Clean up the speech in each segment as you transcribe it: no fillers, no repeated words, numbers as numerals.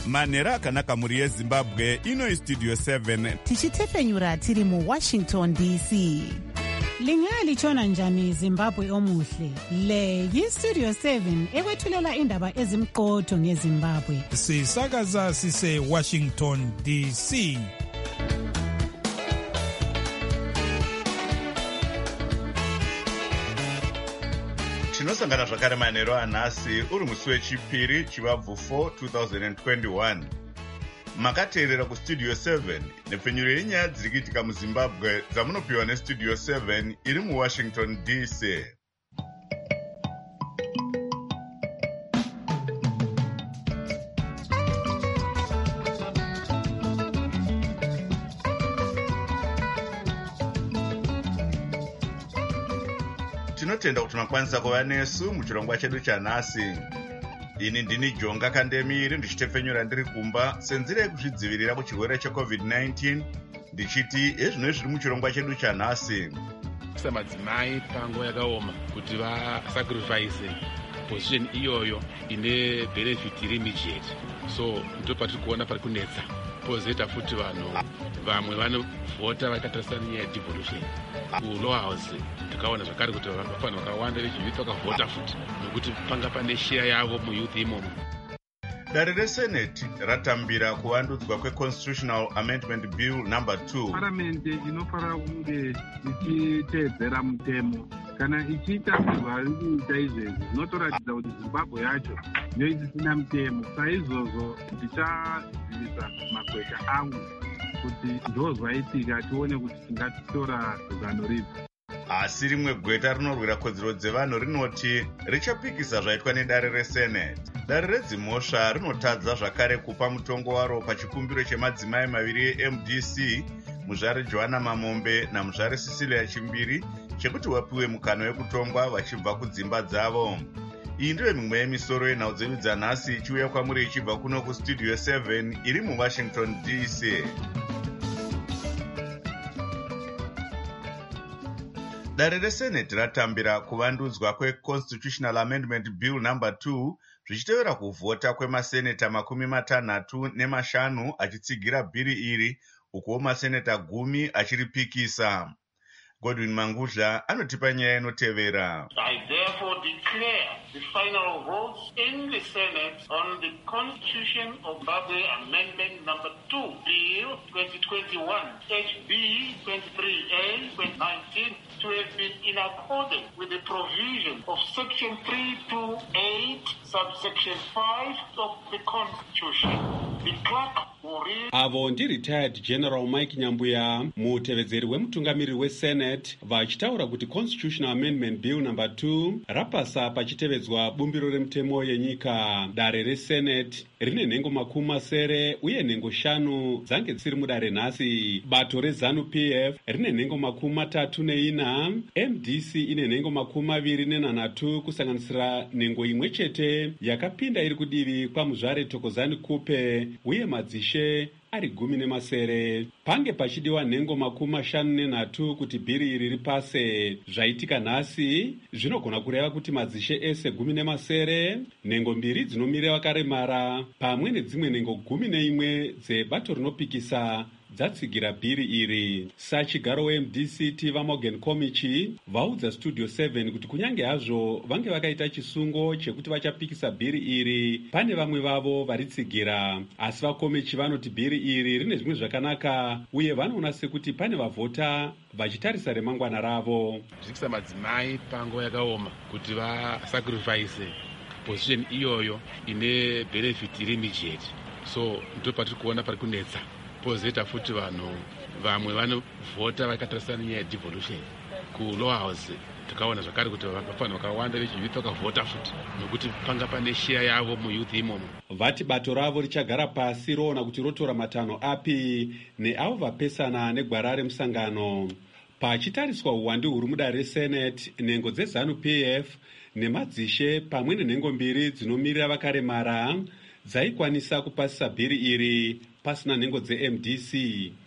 manhero akanaka mhuri yezimbabwe. Ino Studio 7 tichitefenyura tiri muWashington DC. Lingalitshona njani Zimbabwe omuhle? Le yiStudio 7 ekwethulela indaba ezimqotho ngeZimbabwe. Sisakaza sise Washington DC. tinosangana zvakare manhero anhasi uri musi wechipiri chivabvu 4 2021. Makateerera kuStudio 7 nepfenyuro yenyaya dziri kuitika muZimbabwe dzamunopiwa neStudio 7 iri muWashington DC. Tinotenda kuti makwanisa kuva nesu muchirongwa chedu chanhasi. Ini ndini Jonga Kandemiri ndichitefenyura ndiri kumba senzira yekuzvidzivirira kuchirwere cheCovid-19 ndichiti ezvino zviri muchirongwa chedu chanhasi. Madzimai pango yakaoma kuti vasacrifice position iyoyo ine benefit immediate. So ndopatiri kuona pari kunetsa. Pozeta futi vanhu vamwe vanovhota vakatarisa nyaya devolution. Kulower house takaona zvakare kuti vanhu vakawanda vechiyuth vakavhota futi nokuti panga pane share yavo muyuth imomo. Dare reSenate ratambira kuvandudzwa kweConstitutional Amendment Bill number 2. Parliamente inofanira kunge ichiteedzera mutemo. Kana ichiita zvari kuita izvezvi zvinotoratidza kuti Zimbabwe yacho ndoisisina mutemo. Saizvozvo ndichadzivisa magweta angu kuti ndozvaitika tione kuti tingatitora zano ripi. Asi rimwe gweta rinorwira kodzero dzevanhu rinoti richapikisa zvaitwa nedare reSenate. Dare redzimhosva rinotadza zvakare kupa mutongo waro pachikumbiro chemadzimai maviri eMDC, muzvare Joanna Mamombe namuzvare Cecilia Chimbiri, chekuti vapiwe mukana wekutongwa vachibva kudzimba dzavo. Iyi ndiyo mimwe yemisoro yenhau dzedu dzanhasi ichiuya kwamuri ichibva kuno kuStudio 7 iri muWashington DC. Dare reSenate ratambira kuvandudzwa kweConstitutional Amendment Bill number 2 zvichitevera kuvhota kwemaseneta 65 achitsigira bhiri iri, ukuwo maseneta 10 achiripikisa. Godwin Mangudla anotipa nyaya inotevera. I therefore declare the final votes in the Senate on the Constitution of Zimbabwe Amendment number 2, Bill 2021, HB 23A/19, to have been in accordance with the provision of Section 328, subsection 5 of the Constitution. The clerk will read. Avo ndi retired General Mike Nyambuya, mutevedzeri wemutungamiri weSenate, vachitaura kuti Constitutional Amendment Bill number 2 rapasa pachitevedzwa bumbiro remutemo yenyika. Dare reSenate rine nhengo 70 uye nhengo 5 dzange dziri mudare nhasi. Bato reZANU-PF rine nhengo 34, MDC ine nhengo 23 kusanganisira nhengo imwe chete yakapinda iri kudivi kwamuzvare Thokozani Kupe uye madzishe ari 10. Pange pachidiwa nhengo 53 kuti bhiri iri ripase. Zvaitika nhasi zvinogona kureva kuti madzishe ese 10, nhengo 2 dzinomirira vakaremara pamwe nedzimwe nhengo 11 dzebato rinopikisa dzatsigira bhiri iri. Sachigaro weMDC Tiva Morgan Komichi vaudza Studio 7 kuti kunyange hazvo vange vakaita chisungo chekuti vachapikisa bhiri iri, pane vamwe vavo varitsigira. Asi vakomichi vanoti bhiri iri rine zvimwe zvakanaka uye vanoona sekuti pane vavhota vachitarisa remangwana ravo. Zvikisa madzimai pango yakaoma kuti vasacrifice position iyoyo ine benefit immediate. So ndopatiri kuona pari kunetsa. Pozeta futi vanhu vamwe vanovhota vakatarisa nyaya devolution. Kulower house takaona zvakare kuti vanhu vakawanda vechiyuth vakavhota futi nokuti panga pane share yavo muyuth imomo. Vati bato ravo richagara pasi roona kuti rotora matanho api neavo vapesana negwara remusangano. Pachitariswa uwandu huri mudare reSenate, nhengo dzeZANU-PF nemadzishe pamwe nenhengo 2 dzinomirira vakaremara dzaikwanisa kupasisa bhiri iri pasina nhengo dzeMDC.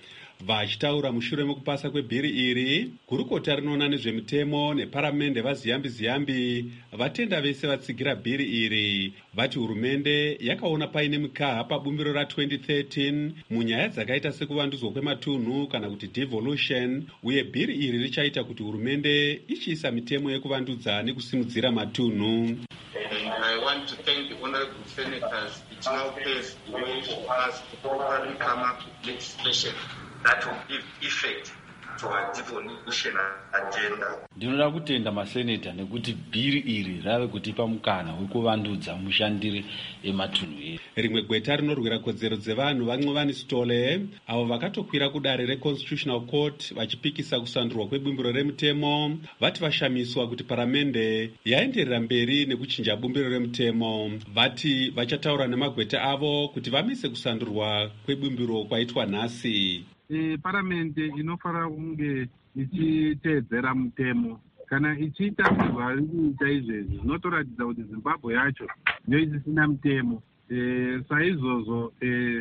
Vachitaura mushure mekupasa kwebhiri iri, gurukota rinoona nezvemitemo neparamende vaziyambi-ziyambi vatenda vese vatsigira bhiri iri. Vati hurumende yakaona paine mikaha pabumbiro ra2013 munyaya dzakaita sekuvandudzwa kwematunhu kana kuti devolution, uye bhiri iri richaita kuti hurumende ichiisa mitemo yekuvandudza nekusimudzira matunhu. I want to thank the honorable senators. It now pays the way for us to properly come up with legislation that will give effect to our devolution agenda. Ndinoda kutenda maseneta nekuti bhiri iri rave kutipa mukana wekuvandudza mushandire ematunhu edu. Rimwe gweta rinorwira kodzero dzevanhu vaNcovani Stole, avo vakatokwira kudare reConstitutional Court vachipikisa kusandurwa kwebumbiro remutemo, vati vashamiswa kuti paramende yaenderera mberi nekuchinja bumbiro remutemo. Vati vachataura nemagweta avo kuti vamise kusandurwa kwebumbiro kwaitwa nhasi. Paramente inofanira kunge ichiteedzera mutemo. Kana ichiita vari kuita izvezvi zvinotoratidza kuti Zimbabwe yacho ndiyo isisina mutemo. Saizvozvo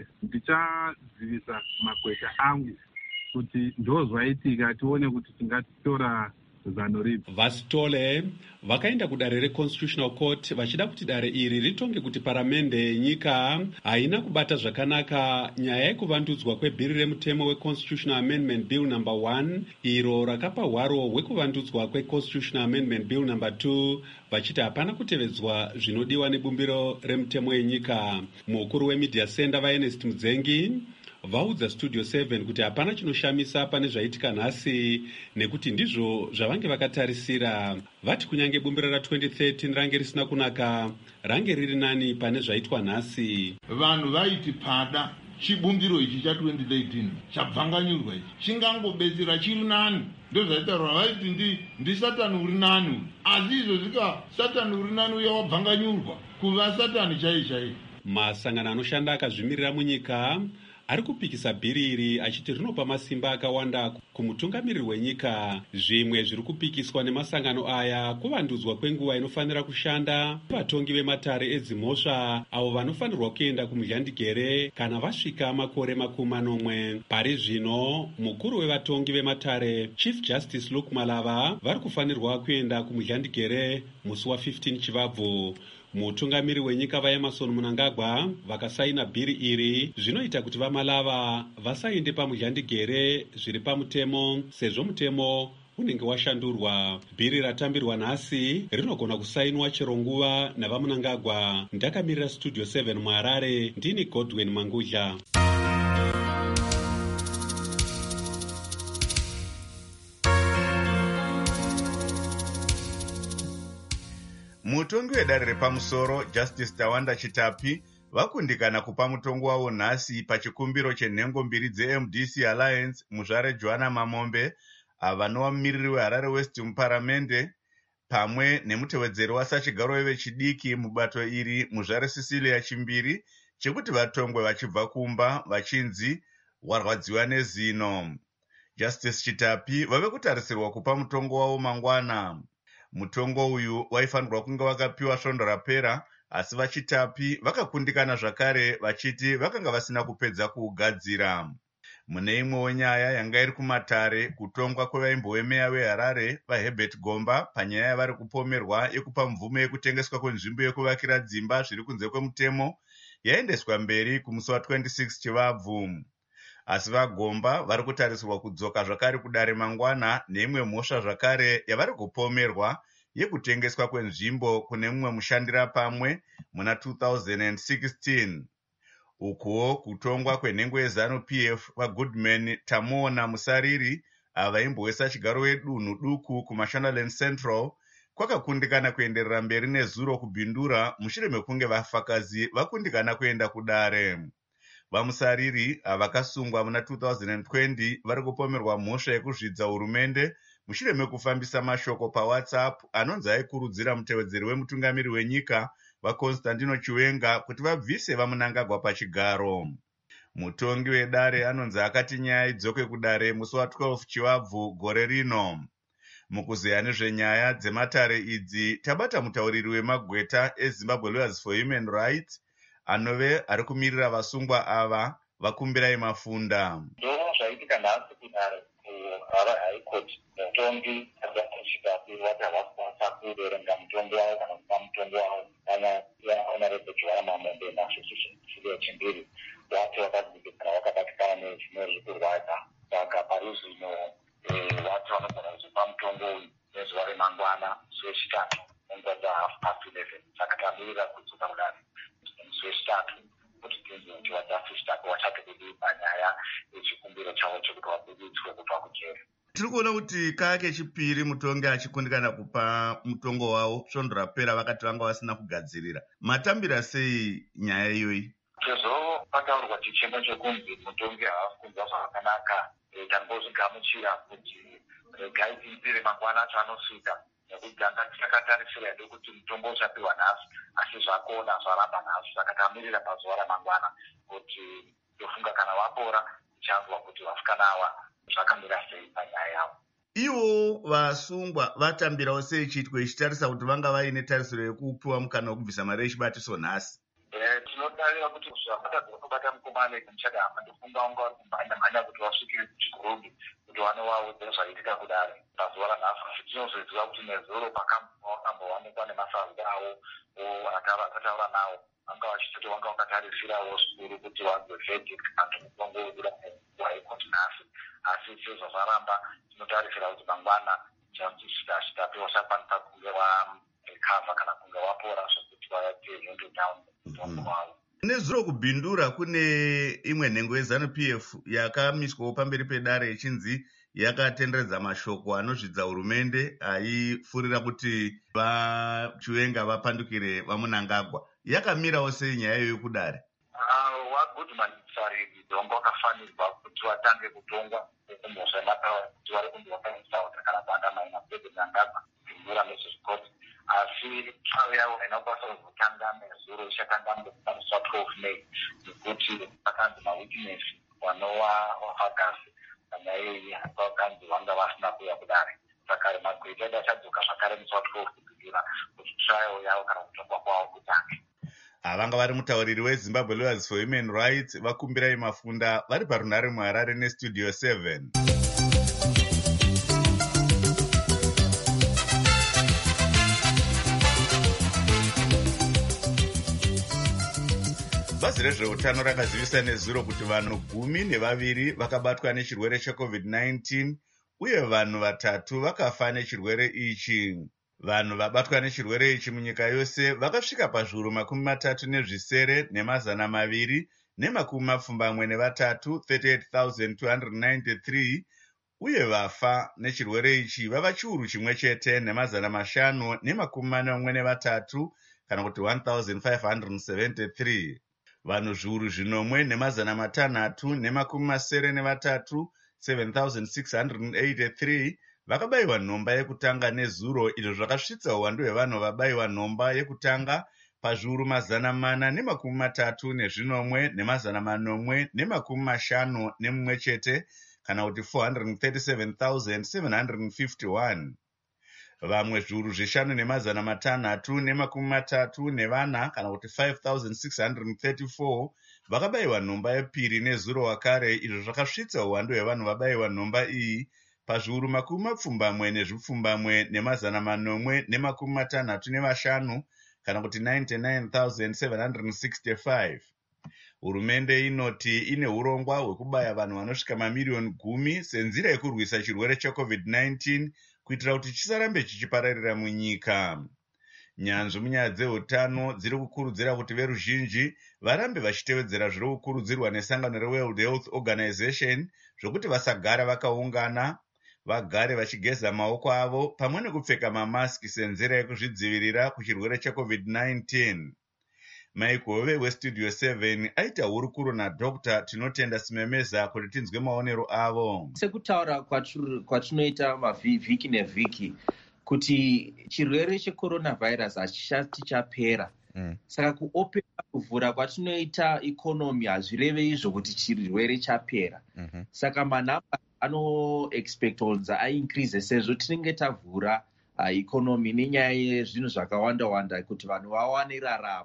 ndichazivisa magweta angu kuti ndozvaitika, tione kuti tingatora zano ripi. Vasitole vakaenda kudare reConstitutional Court vachida kuti dare iri ritonge kuti paramende yenyika haina kubata zvakanaka nyaya yekuvandudzwa kwebhiri remutemo weConstitutional Amendment Bill No. 1 iro rakapa hwaro hwekuvandudzwa kweConstitutional Amendment Bill No. 2 vachiti hapana kutevedzwa zvinodiwa nebumbiro remutemo yenyika. Mukuru weMedia Center vaErnest Mudzengi vaudza Studio 7 kuti hapana chinoshamisa pane zvaitika nhasi nekuti ndizvo zvavange vakatarisira. Vati kunyange bumbiro ra2013 range risina kunaka, range riri nani pane zvaitwa nhasi. Vanhu vaiti pada chibumbiro ichi cha2013 chabvanganyurwa ichi chingangobetsera chiri nani, ndozvaitaurwa vaiti ndi Satani uri nani, asi izvo zvika Satani uri nani uya wabvanganyurwa kuva Satani chaiye. Masangano anoshanda akazvimirira munyika ari kupikisa bhiri iri achiti rinopa masimba akawanda kumutungamiriri wenyika. Zvimwe zviri kupikiswa nemasangano aya kuvandudzwa kwenguva inofanira kushanda vatongi vematare edzimhosva avo vanofanirwa kuenda kumudyandigere kana vasvika makore 40. Pari zvino mukuru wevatongi vematare Chief Justice Luke Malava vari kufanirwa kuenda kumudyandigere musi wa15 Chivabvu. Mutungamiri wenyika vaEmmerson Mnangagwa vakasaina bhiri iri zvinoita kuti vaMalava vasaende pamudyandigere zviri pamutemo sezvo mutemo unenge washandurwa. Bhiri ratambirwa nhasi rinogona kusainwa chero nguva navaMnangagwa. Ndakamirira Studio 7 muHarare, ndini Godwin Mangudla. Mutongi wedare repamusoro Justice Tawanda Chitapi vakundikana kupa mutongo wavo nhasi pachikumbiro chenhengo mbiri dzeMDC Alliance muzvare Joanna Mamombe vanova mumiriri weHarare West muparamende pamwe nemutevedzeri wasachigaro wevechidiki mubato iri muzvare Cecilia Chimbiri chekuti vatongwe vachibva kumba vachinzi warwadziwa nezino. Justice Chitapi vave kutarisirwa kupa mutongo wavo mangwana. Mutongo uyu waifanirwa kunge wakapiwa svondo rapera, asi vaChitapi vakakundikana zvakare vachiti vakanga vasina kupedza kuugadzira. Mune imwewo nyaya yanga iri kumatare, kutongwa kwevaimbowemeya weHarare vaHerbert Gomba panyaya yavari kupomerwa yekupa mvumo yekutengeswa kwenzvimbo yekuvakira dzimba zviri kunze kwemutemo yaendeswa mberi kumusi wa26 Chivabvu. Asi vaGomba vari kutarisirwa kudzoka zvakare kudare mangwana neimwe mhosva zvakare yavari kupomerwa yekutengeswa kwenzvimbo kune mumwe mushandira pamwe muna 2016. Ukuwo kutongwa kwenhengo yeZANU-PF vaGoodman Tamuona Musariri avaimbowesa chigaro wedunhu duku kuMashonaland Central kwakakundikana kuenderera mberi nezuro kubhindura mushure mekunge vafakazi vakundikana kuenda kudare. VaMusariri vakasungwa muna 2020 vari kupomerwa mhosva yekuzvidza hurumende mushure mekufambisa mashoko paWhatsApp anonzi aikurudzira mutevedzeri wemutungamiri wenyika vaConstantino Chiwenga kuti vabvise vaMnangagwa pachigaro. Mutongi wedare anonzi akati nyaya idzoke kudare musi wa12 Chivabvu gore rino. Mukuzeya nezvenyaya dzematare idzi tabata mutauriri wemagweta eZimbabwe Lawyers for Human Rights anove ari kumirira vasungwa ava, Vakumbirai Mafunda. Ndinoona zvaitika nhasi kudare kuhara high court mutongi kusvika vati havakwanisa kuverenga mutongo wavo kana kupa mutongo wavo kana honorable Joara Mamombe naSiya Chimbiri vati vakadzikisana vakabatikana nezvimwe zvekurwadza saka pari zvino vati vanogona kuzopa mutongo uyu nezuva remangwana musi wechitatu munguva dza11:30 saka tamirira kudzoka kudare musi wechitatu kuti tinzwe kuti vadzafisitako vachati kudii panyaya yechikumbiro chavo chekuti vabudidzwe kubva kujeri. Tiri kuona kuti kake chipiri mutongi achikundikana kupa mutongo wavo svondo rapera vakati vanga vasina kugadzirira. Matambira sei nyaya iyoyi? Sezvo pataurwa chichemo chekunzi mutongi haasi kunzwa zvakanaka, tambozvigamuchira kuti regai tinzire mangwana acho anosvika, nekuti takatarisira hedu kuti mutongo uchapiwa nhasi, asi zvakona zvaramba nhasi, saka tamirira pazuva ramangwana kuti tofunga kana vapora tichanzwa kuti vasikana ava zvakamira sei panyaya yavo. Ivo vasungwa vatambirawo sei chiitiko ichitarisa kuti vanga vaine tarisiro yekupiwa mukana wekubvisa mari yechibatiso nhasi? Tinotarira kuti zvakatadzwa kubata mukomana muchadahamba ndofunga unga vari kumhanya kuti vasvikire kuchigurumbi kuti vanovaudze zvaitika kudare pazuva ranhasi. Asi tinozoziva kuti nezuro pakambowanikwa nemasarudzo avo akataura navo vanga vachitoti vanga vakatarisirawo zvikuru kuti vanzwe verdict kana mutongo webuda munguva yekuti nhasi. Asi sezvo zvaramba tinotarisira kuti mangwana chitapiwa chakwanisa kunge varekavha kana kunge vapora zvokuti vaite hendo down mutongo wavo. Nezuro kubhindura kune imwe nhengo yeZANU-PF yakamiswawo pamberi pedare ichinzi yakatenderedza mashoko anozvidza hurumende aifurira kuti vachivenga vapandukire vaMunangagwa. Yakamirawo sei nyaya iyoyo kudare? Wagoodman Sariri Dongo vakafanirwa kuti vatange kutongwa kumhosva yemataura kuti vari kundovakaisauta kana kuandamaina Fred Mnangagwa kumbura nezvezvikoti. Asi tsaro yavo hainokwanisa kuzotanga nezuro ichatanga musi wa12 May nekuti vakanzi mawitness vanova vafagasi panyaya iyi vakanzi vanga vasina kuuya kudare. Saka magweta edu achadzoka zvakare musi wa12 kubhindura kuti tsaro yavo kana kutongwa kwavo kutange. Vanga vari mutauriri weZimbabwe Lawyers for Human Rights Vakumbirai Mafunda vari parunhare muHarare neStudio 7. Bazi rezveutano rakazivisa nezuro kuti vanhu 12 vakabatwa nechirwere cheCovid-19 uye vanhu 3 vakafa nechirwere ichi. Vanhu vabatwa nechirwere ichi munyika yose vakasvika pazviuru 37 nemazana 273 38,293 uye vafa nechirwere ichi vava chiuru chimwe chete nemazana 543 kana kuti 1,573. Vanhu zviuru 5 nemazana 693 7,683 vakabayiwa nhomba yekutanga nezuro, izvo zvakasvitsa uwandu hwevanhu vabayiwa nhomba yekutanga pazviuru 433 nemazana 851 chete kana kuti 437,751. Vamwe zviuru 5 nemazana 634 kana kuti 5,634 vakabayiwa nhomba yepiri nezuro wakare, izvo zvakasvitsa uwandu hwevanhu vabayiwa nhomba iyi pazviuru 70 nemazana 865 kana kuti 99,765. Hurumende inoti ine urongwa hwekubaya vanhu vanosvika mamiriyoni 10 senzira yekurwisa chirwere cheCovid-19 kuitira kuti chisarambe chichipararira munyika. Nyanzvi munyaya dzeutano dziri kukurudzira kuti veruzhinji varambe vachitevedzera zviri kukurudzirwa nesangano reWorld Health Organization zvokuti vasagara vakaungana, vagare vachigeza maoko avo pamwe nekupfeka mamaski senzira yekuzvidzivirira kuchirwere cheCovid-19. Maikove weStudio 7 aita hurukuro naDr. Tinotenda Simemeza kuti tinzwe maonero avo. Sekutaura kwatinoita mavhiki nevhiki kuti chirwere cheCoronavirus hachishati chapera. Saka kuopera kuvhura kwatinoita ikonomi hazvireve izvo kuti chirwere chapera. Saka manhamba anoexpectonza aincrease sezvo tinenge tavhura ikonomi nenyaya yezvinhu zvakawanda wanda kuti vanhu vawane raramo.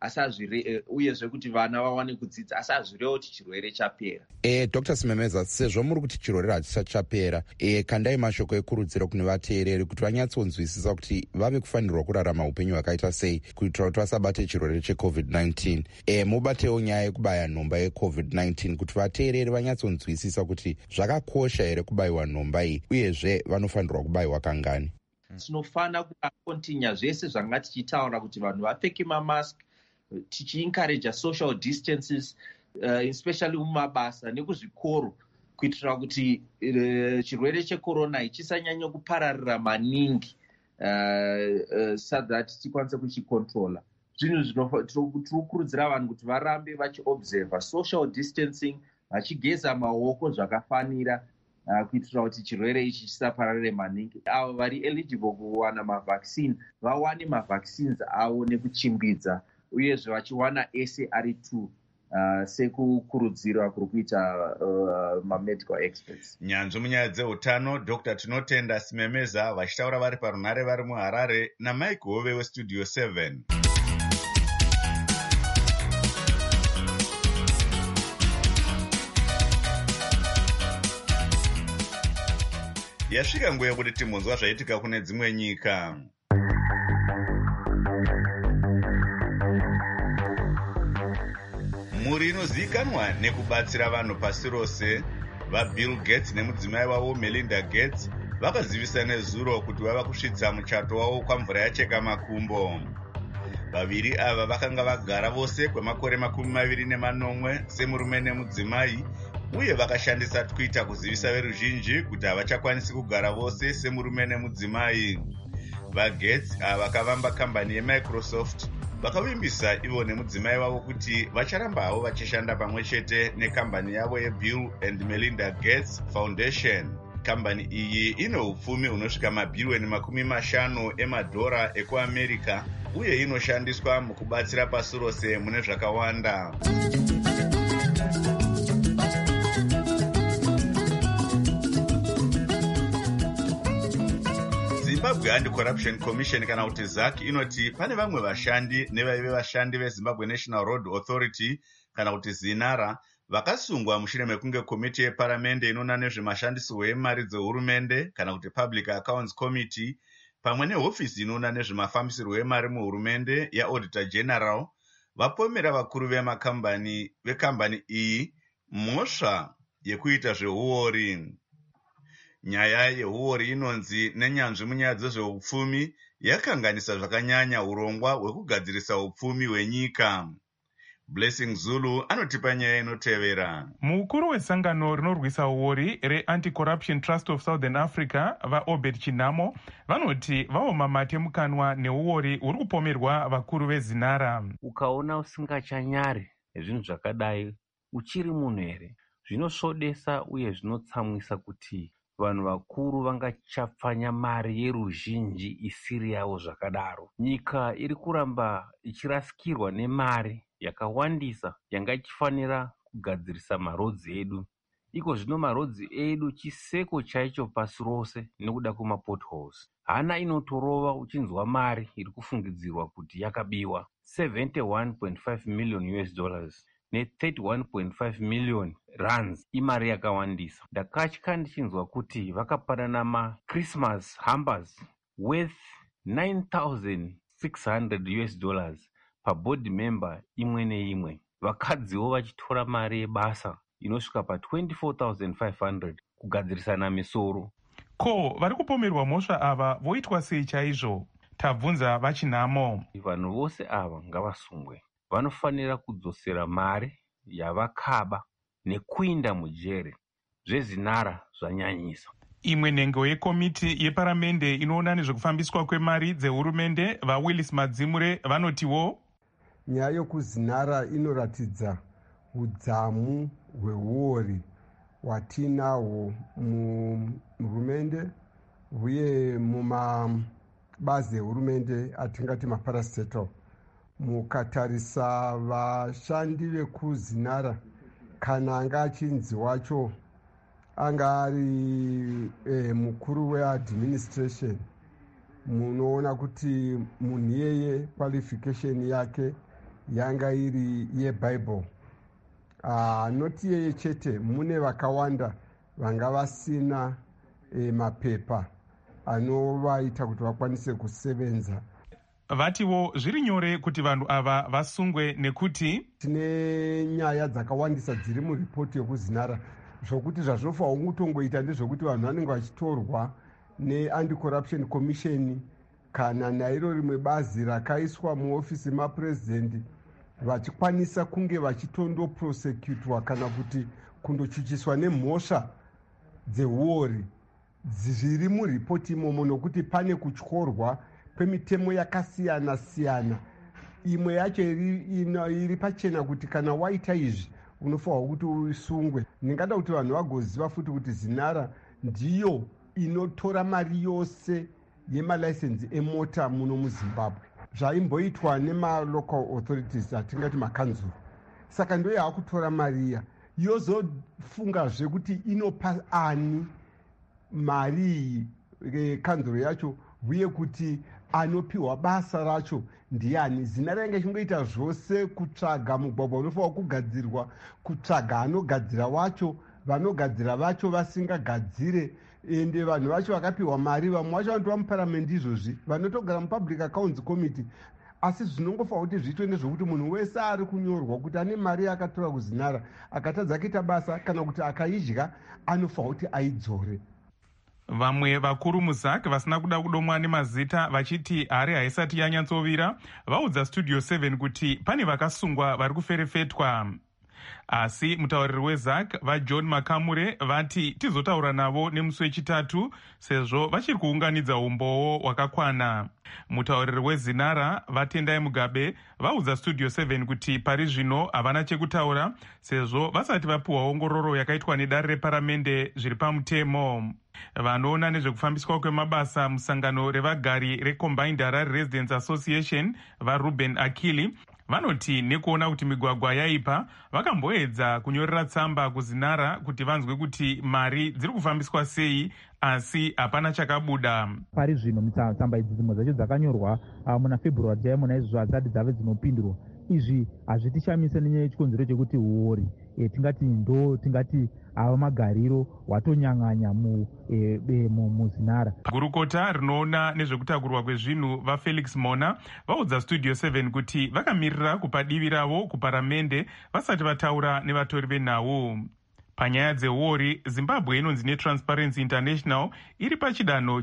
uyezve kuti vana vawane kudzidza, asi hazvireva kuti chirwere chapera. Dr. Simemeza, sezvo muri kuti chirwere hachisati chapera, kandai mashoko ekurudziro kune vateereri kuti vanyatsonzwisisa kuti vave kufanirwa kurarama upenyu hwakaita sei kuitira kuti vasabate chirwere cheCovid-19. Mubatewo nyaya yekubaya nhomba yeCovid-19 kuti vateereri vanyatsonzwisisa kuti zvakakosha here kubayiwa nhomba iyi, uyezve vanofanirwa kubayiwa kangani. Tinofanira kukontinya zvese zvanga tichitaura kuti vanhu vapfeke mamask, tichiencourage social distances, especially mumabasa nekuzvikoro, kuitira kuti chirwere checorona chisanyanya kupararira maningi, so that tikwanise kuchikontrola. Zvinhu tirikukurudzira vanhu kuti varambe vachiobserva social distancing, vachigeza maoko zvakafanira, kuitira kuti chirwere ichi chisapararire maningi. Avo vari eligible kuwana mavaccine vawane mavaccines avo nekuchimbidza, uyezve vachiwana ese ari 2 sekukurudzirwa kuri kuita mamedical experts. Nyanzvi munyaya dzeutano Dr. Tinotenda Simemeza vachitaura vari parunhare vari muHarare naMike Hove weStudio 7. Yasvika nguva yekuti timbonzwa zvaitika kune dzimwe nyika. Mhuri inozivikanwa nekubatsira vanhu pasi rose, vaBill Gates nemudzimai wavo Melinda Gates vakazivisa nezuro kuti vava kusvitsa muchato wavo kwamvura yacheka makumbo. Vaviri ava vakanga vagara vose kwemakore 28 semurume nemudzimai, uye vakashandisa Twitter kuzivisa veruzhinji kuti havachakwanisi kugara vose semurume nemudzimai. VaGates ava vakavamba kambani yeMicrosoft vakavimbisa ivo nemudzimai wavo kuti vacharamba havo vachishanda pamwe chete nekambani yavo yeBill and Melinda Gates Foundation. Kambani iyi ine upfumi hunosvika mabhirioni 50 emadhora ekuAmerica, uye inoshandiswa mukubatsira pasi rose mune zvakawanda. Zimbabwe Anti-Corruption Commission kana kuti ZAC inoti pane vamwe vashandi nevaive vashandi veZimbabwe National Road Authority kana kuti ZINARA vakasungwa mushure mekunge komiti yeparamende inoona nezvemashandisirwo emari dzehurumende kana kuti Public Accounts Committee pamwe nehofisi inoona nezvemafambisirwo emari muhurumende yaAuditor General vapomera vakuru vekambani iyi mhosva yekuita zveuori. Nyaya yehuori inonzi nenyanzvi munyaya dzezveupfumi yakanganisa zvakanyanya urongwa hwekugadzirisa upfumi hwenyika. Blessing Zulu anotipa nyaya inotevera. Mukuru wesangano rinorwisa uori reAnti-Corruption Trust of Southern Africa vaObed Chinamo vanoti vaoma mate mukanwa neuori huri kupomerwa vakuru veZinara. Ukaona usingachanyari zvinhu zvakadai uchiri munhu here, zvinosvodesa uye zvinotsamwisa kuti vanhu vakuru vangachapfanya mari yeruzhinji isiri yavo zvakadaro. Nyika iri kuramba ichirasikirwa nemari yakawandisa yanga ichifanira kugadzirisa marodzi edu. Iko zvino marodzi edu chiseko chaicho pasi rose nekuda kwemapotholes. Hana inotorova uchinzwa mari iri kufungidzirwa kuti yakabiwa $71.5 million ne$31.5 million rands, imari yakawandisa. Ndakatya ndichinzwa kuti vakapanana maChristmas hampers worth $9,600 paboard member imwe neimwe. Vakadziwo vachitora mari yebasa inosvika pa$24,500 kugadzirisana misoro. Ko vari kupomerwa mhosva ava voitwa sei chaizvo? Tabvunza vaChinamo. Vanhu vose ava ngavasungwe. Vanofanira kudzosera mari yavakaba nekuinda mujere. ZveZinara zvanyanyisa. Imwe nhengo yekomiti yeparamende inoona nezvekufambiswa kwemari dzehurumende vaWillis Madzimure vanotiwo nyaya yokuZinara inoratidza udzamu hweuori hwatinahwo muhurumende uye mumabazi ehurumende atingati maparastatal. Mukatarisa vashandi vekuZinara, kana anga achinzi wacho anga ari mukuru weadministration, munoona kuti munhu iyeye qualification yake yanga iri yebhaibheri. Noti yeye chete, mune vakawanda vanga vasina mapepa anovaita kuti vakwanise kusevenza. Vatiwo zviri nyore kuti vanhu ava vasungwe nekuti tine nyaya dzakawandisa dziri muripoti yekuzinara zvokuti zvazvinofanirwa kutongoita ndezvokuti vanhu vanenge vachitorwa neanti-corruption commission kana nairo rimwe bazi rakaiswa muofisi mapurezidendi vachikwanisa kunge vachitondoprosecutwa kana kuti kundochuchiswa nemhosva dzeuori zviri muripoti imomo, nokuti pane kutyorwa kwemitemo yakasiyana siyana. Imwe yacho iri pachena kuti kana waita izvi unofanirwa kuti usungwe. Ndingada kuti vanhu vagoziva futi kuti zinara ndiyo inotora mari yose yemalaisensi emota muno muzimbabwe, zvaimboitwa nemalocal authorities atingati makanzuru. Saka ndo yaakutora mari iya yozofungazve kuti inopa ani mari iyi kanzuro yacho, uye kuti anopiwa basa racho ndiani. Zinara inge chingoita zvose kutsvaga mugwagwa unofanirwa kugadzirwa, kutsvaga anogadzira wacho, vanogadzira vacho vasingagadzire, ende vanhu vacho vakapiwa mari, vamwe vacho vanotova muparamendi izvozvi, vanotogara mupublic accounts committee. Asi zvinongofanirwa kuti zviitwe ndezvokuti munhu wese ari kunyorwa kuti ane mari akatora kuzinara akatadza kuita basa kana kuti akaidya anofanirwa kuti aidzore. Vamwe vakuru muzak vasina kuda kudomwa nemazita vachiti hari haisati yanyatsovira vaudza Studio 7 kuti pane vakasungwa vari kuferefetwa. Asi mutauriri wezak vaJohn Makamure vati tizotaura navo nemusi wechitatu sezvo vachiri kuunganidza umboo hwakakwana. Mutauriri wezinara vaTendai Mugabe vaudza Studio 7 kuti pari zvino havana chekutaura sezvo vasati vapiwa ongororo yakaitwa nedare reparamende zviri pamutemo. Vanoona nezvekufambiswa kwemabasa musangano revagari reCombined Harare Residents Association vaRuben Akili vanoti nekuona kuti migwagwa yaipa vakamboedza kunyorera tsamba kuzinara kuti vanzwe kuti mari dziri kufambiswa sei, asi hapana chakabuda. Pari zvino tsamba idzi dzimwe dzacho dzakanyorwa muna February chaimona izvo hadzisati dzave dzinopindurwa. Izvi hazvitishamise nenyaya yechikonzero chekuti uori tingati ava magariro watonyang'anya muzinara. Gurukota rinoona nezvekutakurwa kwezvinhu vaFelix Mona vaudza Studio 7 kuti vakamirira kupa divi ravo kuparamende vasati vataura nevatori venhau. Panyaya dzeuori, Zimbabwe inonzi neTransparency International iri pachidanho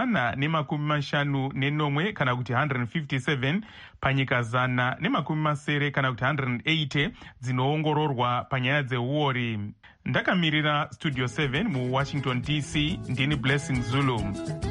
che154 kana kuti 157 panyika 100 kana kuti 180 dzinoongororwa panyaya dzeuori. Ndakamirira Studio 7 muWashington DC, ndini Blessing Zulu.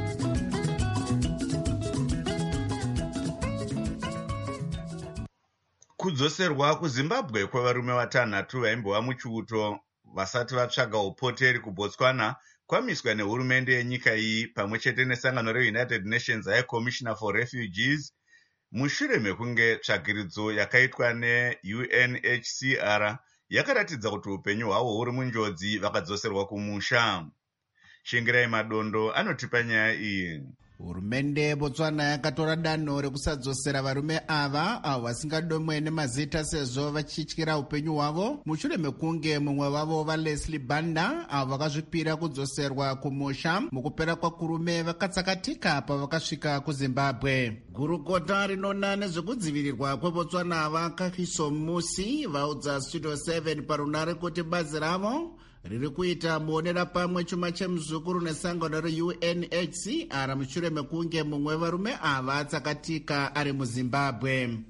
Kudzoserwa kuZimbabwe kwevarume vatanhatu vaimbova muchiuto vasati vatsvaga upoteri kuBotswana kwamiswa nehurumende yenyika iyi pamwe chete nesangano reUnited Nations High Commissioner for Refugees mushure mekunge tsvagiridzo yakaitwa neUNHCR yakaratidza kuti upenyu hwavo huri munjodzi vakadzoserwa kumusha. Shingirai Madondo anotipa nyaya iyi. Hurumende yeBotswana yakatora danho rekusadzosera varume ava avo vasingadomwe nemazita sezvo vachityira upenyu hwavo mushure mekunge mumwe wavo vaLeslie Banda avo vakazvipira kudzoserwa kumusha mukupera kwakurume vakatsakatika pavakasvika kuZimbabwe. Gurukota rinoona nezvekudzivirirwa kweBotswana vakakiso musi vaudza Studio 7 parunare kuti bazi ravo riri kuita muonera pamwe chuma chemuzukuru nesangano reUNHCR mushure mekunge mumwe varume ava atsakatika ari muZimbabwe.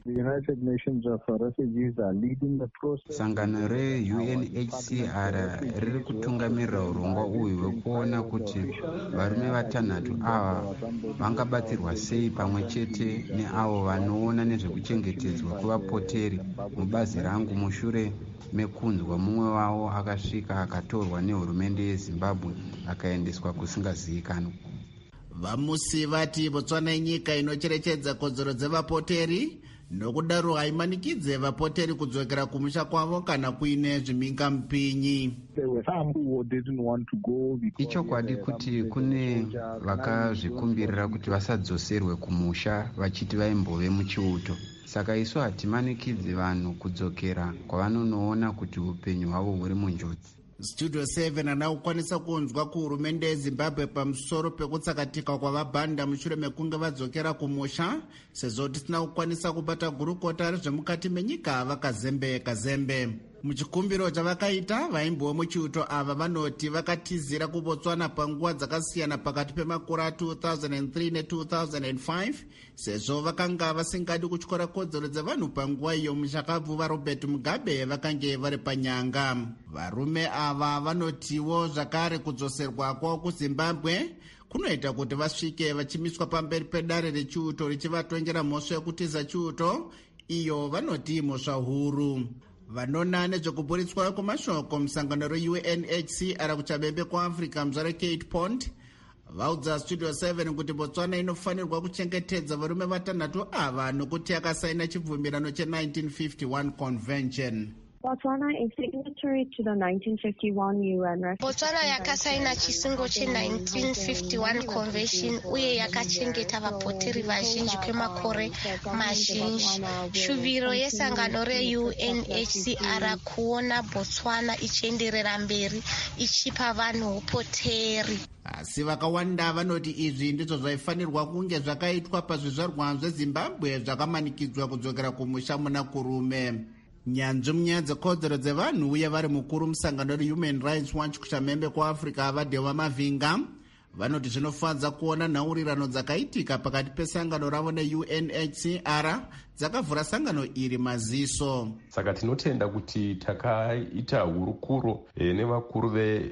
Sangano reUNHCR riri kutungamirira urongwa uyu hwekuona kuti varume vatanhatu ava vangabatsirwa sei pamwe chete neavo vanoona nezvekuchengetedzwa kwevapoteri mubazi rangu mushure mekunzwa mumwe wavo akasvika akatorwa nehurumende yeZimbabwe akaendeswa kusingazivikanwa. Vamusi vati Botswana inyika inocherechedza kodzero dzevapoteri, nokudaro haimanikidze vapoteri kudzokera kumusha kwavo kana kuine zviminga mupinyi. Ichokwadi kuti kune vakazvikumbirira kuti vasadzoserwe kumusha vachiti vaimbove muchiuto. saka isu hatimanikidzi vanhu kudzokera kwavanonoona kuti upenyu hwavo huri munjodzi. Studio 7 anaukwanisa kunzwa kuhurumende yeZimbabwe pamusoro pekutsakatika kwavabhanda mushure mekunge vadzokera kumusha, sezvo tisina kukwanisa kubata gurukota rezvemukati menyika vakazembe. Muchikumbiro chavakaita, vaimbowo muchiuto ava vanoti vakatizira kuBotswana panguva dzakasiyana pakati pemakore 2003 ne2005, sezvo vakanga vasingadi kutyora kodzero dzevanhu panguva iyo muchakabvu vaRobert Mugabe vakange vari panyanga. Varume ava vanotiwo zvakare kudzoserwa kwavo kuZimbabwe kunoita kuti vasvike vachimiswa pamberi pedare rechiuto richivatongera mhosva yekutiza chiuto, iyo vanoti mhosva huru. Vanona nezvekuburitswa kwemashoko musangano reUNHCR kuchabembe kwaAfrica muzvare Kate Pond vaudza Studio 7 kuti Botswana inofanirwa kuchengetedza varume vatanhatu ava nokuti yakasaina chibvumirano che1951 convention. Botswana is signatory to the 1951 UN Refugee. Botswana yakasaina chisungo che1951 convention uye yakachengeta vapoteri vazhinji kwemakore mazhinji. Shuviro yesangano reUNHCR kuona Botswana ichienderera mberi ichipa vanhu upoteri. Asi vakawanda vanoti izvi ndizvo zvaifanirwa kunge zvakaitwa pazvizvarwa zveZimbabwe zvakamanikidzwa kudzokera kumusha muna kurume. Nyanzvi munyaya dzekodzero dzevanhu uye vari mukuru musangano reHuman Rights Watch kuchamhembe kwaAfrica vaDhewa Mavinga vanoti zvinofadza kuona nhaurirano dzakaitika pakati pesangano ravo neUNHCR dzakavhura sangano iri maziso. Saka tinotenda kuti takaita hurukuro nevakuru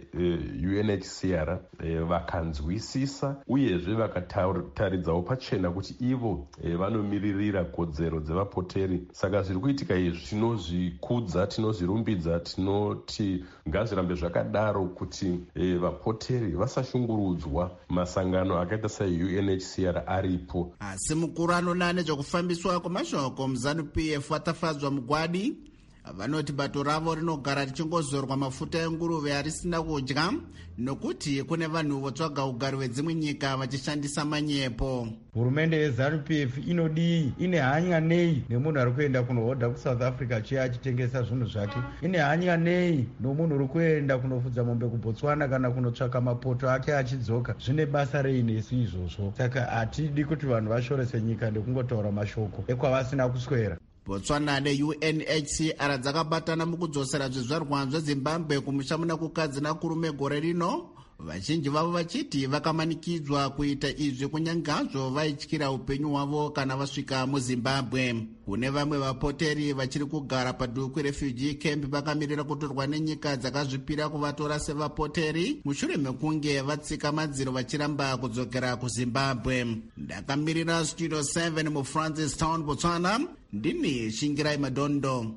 veUNHCR vakanzwisisa uyezve vakataridzawo pachena kuti ivo vanomiririra kodzero dzevapoteri. Saka zviri kuitika izvi tinozvikudza, tinozvirumbidza, tinoti ngazvirambe zvakadaro kuti vapoteri vasashungurudzwa masangano akaita saUNHCR aripo. Asi mukuru anoona nezvekufambiswa kwemashoko muZANU-PF vatafadzwa mugwadi vanoti bato ravo rinogara richingozorwa mafuta enguruve arisina kudya nokuti kune vanhu votsvaga ugari hwedzimwe nyika vachishandisa manyepo. Hurumende yeZANU-PF inodii? Ine hanya nei nemunhu ari kuenda kunohodha kuSouth Africa chiya achitengesa zvinhu zvake? Ine hanya nei nomunhu uri kuenda kunofudza mombe kuBotswana kana kunotsvaka mapoto ake achidzoka? Zvine basa rei nesu izvozvo? Saka hatidi kuti vanhu vashorese nyika nekungotaura mashoko ekwavasina kuswera. Botswana neUNHCR dzakabatana mukudzosera zvizvarwa zveZimbabwe kumusha muna kukadzi nakurume gore rino, vazhinji vavo vachiti vakamanikidzwa kuita izvi kunyangazvo vaityira upenyu hwavo kana vasvika muZimbabwe. Kune vamwe vapoteri vachiri kugara padhuku kwerefugee camp vakamirira kutorwa nenyika dzakazvipira kuvatora sevapoteri mushure mekunge vatsika madziro vachiramba kudzokera kuZimbabwe. Ndakamirira Studio 7 muFrancistown, Botswana. Ndini Shingirai Madondo.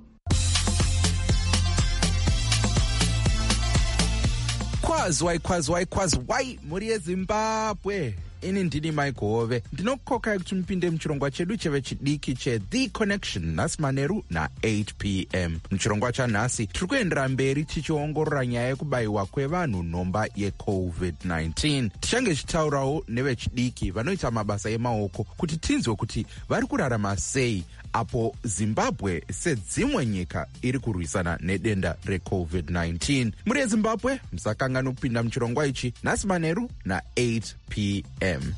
kwazwai muri yeZimbabwe. Ini ndini Maigove, ndinokukokai kuti mupinde muchirongwa chedu chevechidiki cheThe Connection nhasi manheru na8 p.m. Muchirongwa chanhasi tiri kuendera mberi tichiongorora nyaya yekubayiwa kwevanhu nhomba yeCovid-19. Tichange tichitaurawo nevechidiki vanoita mabasa emaoko kuti tinzwe kuti vari kurarama sei apo Zimbabwe sedzimwe nyika iri kurwisana nedenda reCovid-19. Muri yeZimbabwe musakangana kupinda muchirongwa ichi nhasi manheru na8 p.m.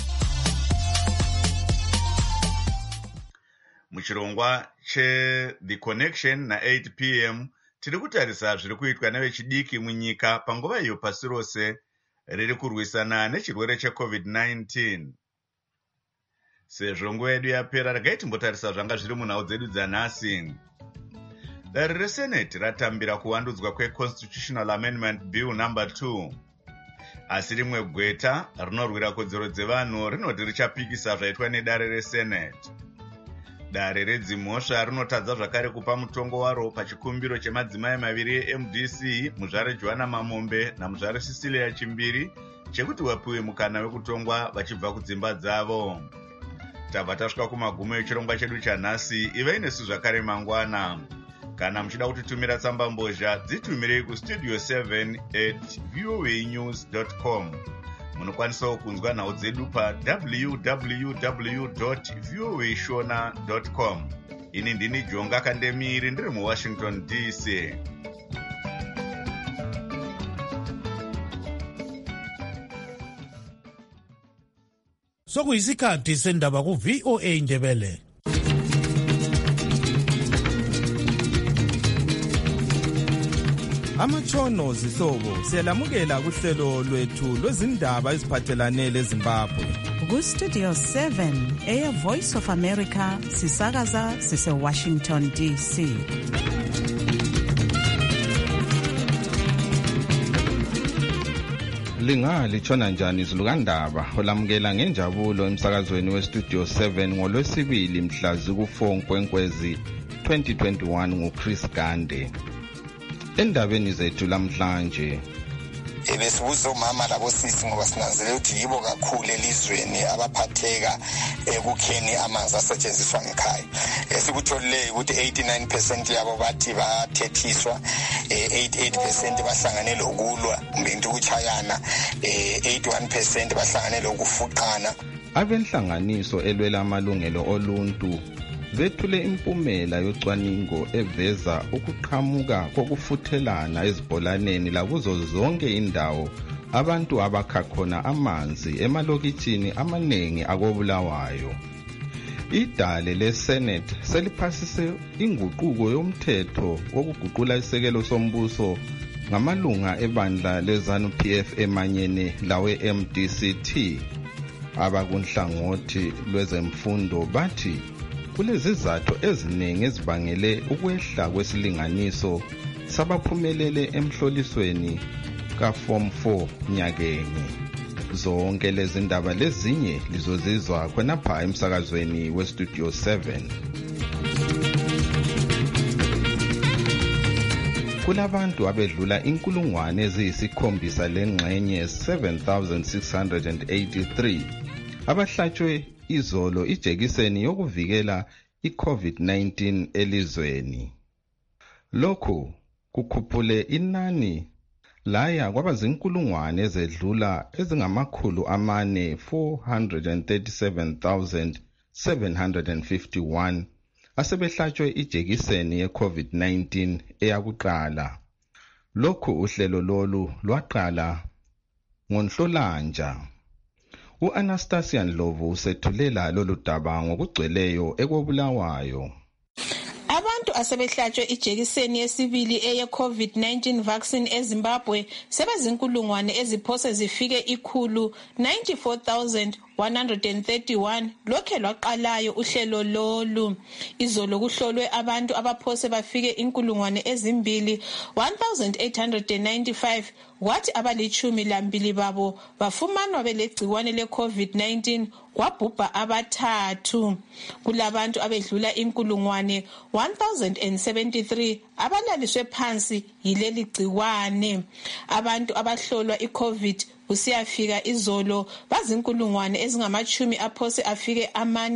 Muchirongwa cheThe Connection na8 p.m. tiri kutarisa zviri kuitwa nevechidiki munyika panguva iyo pasi rose riri kurwisana nechirwere cheCovid-19. Sezvo nguva yedu yapera, regai timbotarisa zvanga zviri munhau dzedu dzanhasi. Dare reSenate ratambira kuvandudzwa kweConstitutional Amendment Bill No. 2. Asi rimwe gweta rinorwira kodzero dzevanhu rinoti richapikisa zvaitwa nedare reSenate. Dare redzimhosva rinotadza zvakare kupa mutongo waro pachikumbiro chemadzimai maviri eMDC, muzvare Joanna Mamombe namuzvare Cecilia Chimbiri, chekuti vapiwe mukana wekutongwa vachibva kudzimba dzavo. Tabva tasvika kumagumo echirongwa chedu chanhasi. Ivai nesu zvakare mangwana. Kana muchida kutitumira tsamba mbozha, dzitumirei kustudio7@voanews.com. Munokwanisawo kunzwa nhau dzedu pa www.voashona.com. Ini ndini Jonga Kandemiri ndiri muWashington DC. Sokuyisikhathi sendaba ku VOA Indebele. Amatshono zihlobo siyalamukela kuhlelo lwethu lwezindaba eziphathelane leZimbabwe. Ku Studio 7 Air Voice of America sisakaza sise Washington DC. Litshona njani izilukandaba olamukela ngenjabulo emsakazweni weStudio 7 ngolwesibili mhla ziku-4 Nkwenkwezi 2021 nguChris Gande. Endabeni zethu lamhlanje besibuza omama labosisi ngoba sinanzelela ukuthi yibo kakhulu elizweni abaphatheka ekukheni amanzi asetshenziswa ngekhaya. Sikutholile ukuthi 89% yabo bathi bathethiswa, 88% bahlangane lokulwa kumbe ukuchayana, 81% bahlangane lokufuqana. Abenhlanganiso elwela amalungelo oluntu bethule impumela yocwaningo eveza ukuqhamuka kokufuthelana ezibholaneni lakuzo zonke indawo abantu abakha khona amanzi emalokitshini amaningi akobulawayo. Idale leSenate seliphasise inguquko yomthetho wokuguqula isekelo sombuso ngamalunga ebandla leZANU-PF emanyene lawe MDCT. Abakunhlangothi lwezemfundo bathi kulezizathu eziningi ezibangele ukwehla kwesilinganiso sabaphumelele emhlolisweni kaForm 4 nyakenye. Zonke lezi ndaba lezinye lizozizwa khonapha emsakazweni weStudio 7. Kulabantu abedlula inkulungwane eziyisikhombiza lengxenye 7683 abahlatshwe izolo ijekiseni yokuvikela iCovid-19 elizweni. Lokhu kukhuphule inani laya kwabazinkulungwane ezedlula ezingama437,751 asebehlatshwe ijekiseni yeCovid-19 eyakuqala. Lokhu uhlelo lolu lwaqala ngoNhlolanja. U-Anastasia Ndlovu usethulela lolu daba ngokugcweleyo ekobulawayo. Abantu asebehlatshwe ijekiseni yesibili eye-COVID-19 vaccine eZimbabwe sebezinkulungwane eziphose zifike 194,131 lokhe lwaqalayo uhlelo lolu. Izolo kuhlolwe abantu abaphose bafike 2,895 kwathi abali-12 babo bafumanwa belegciwane le-COVID-19 kwabhubha abathathu. Kulabantu abedlula 1,073 abalaliswe phansi yileli gciwane. Abantu abahlolwa iCovid kusiyafika izolo bazinkulungwane ezingamachumi aphose afike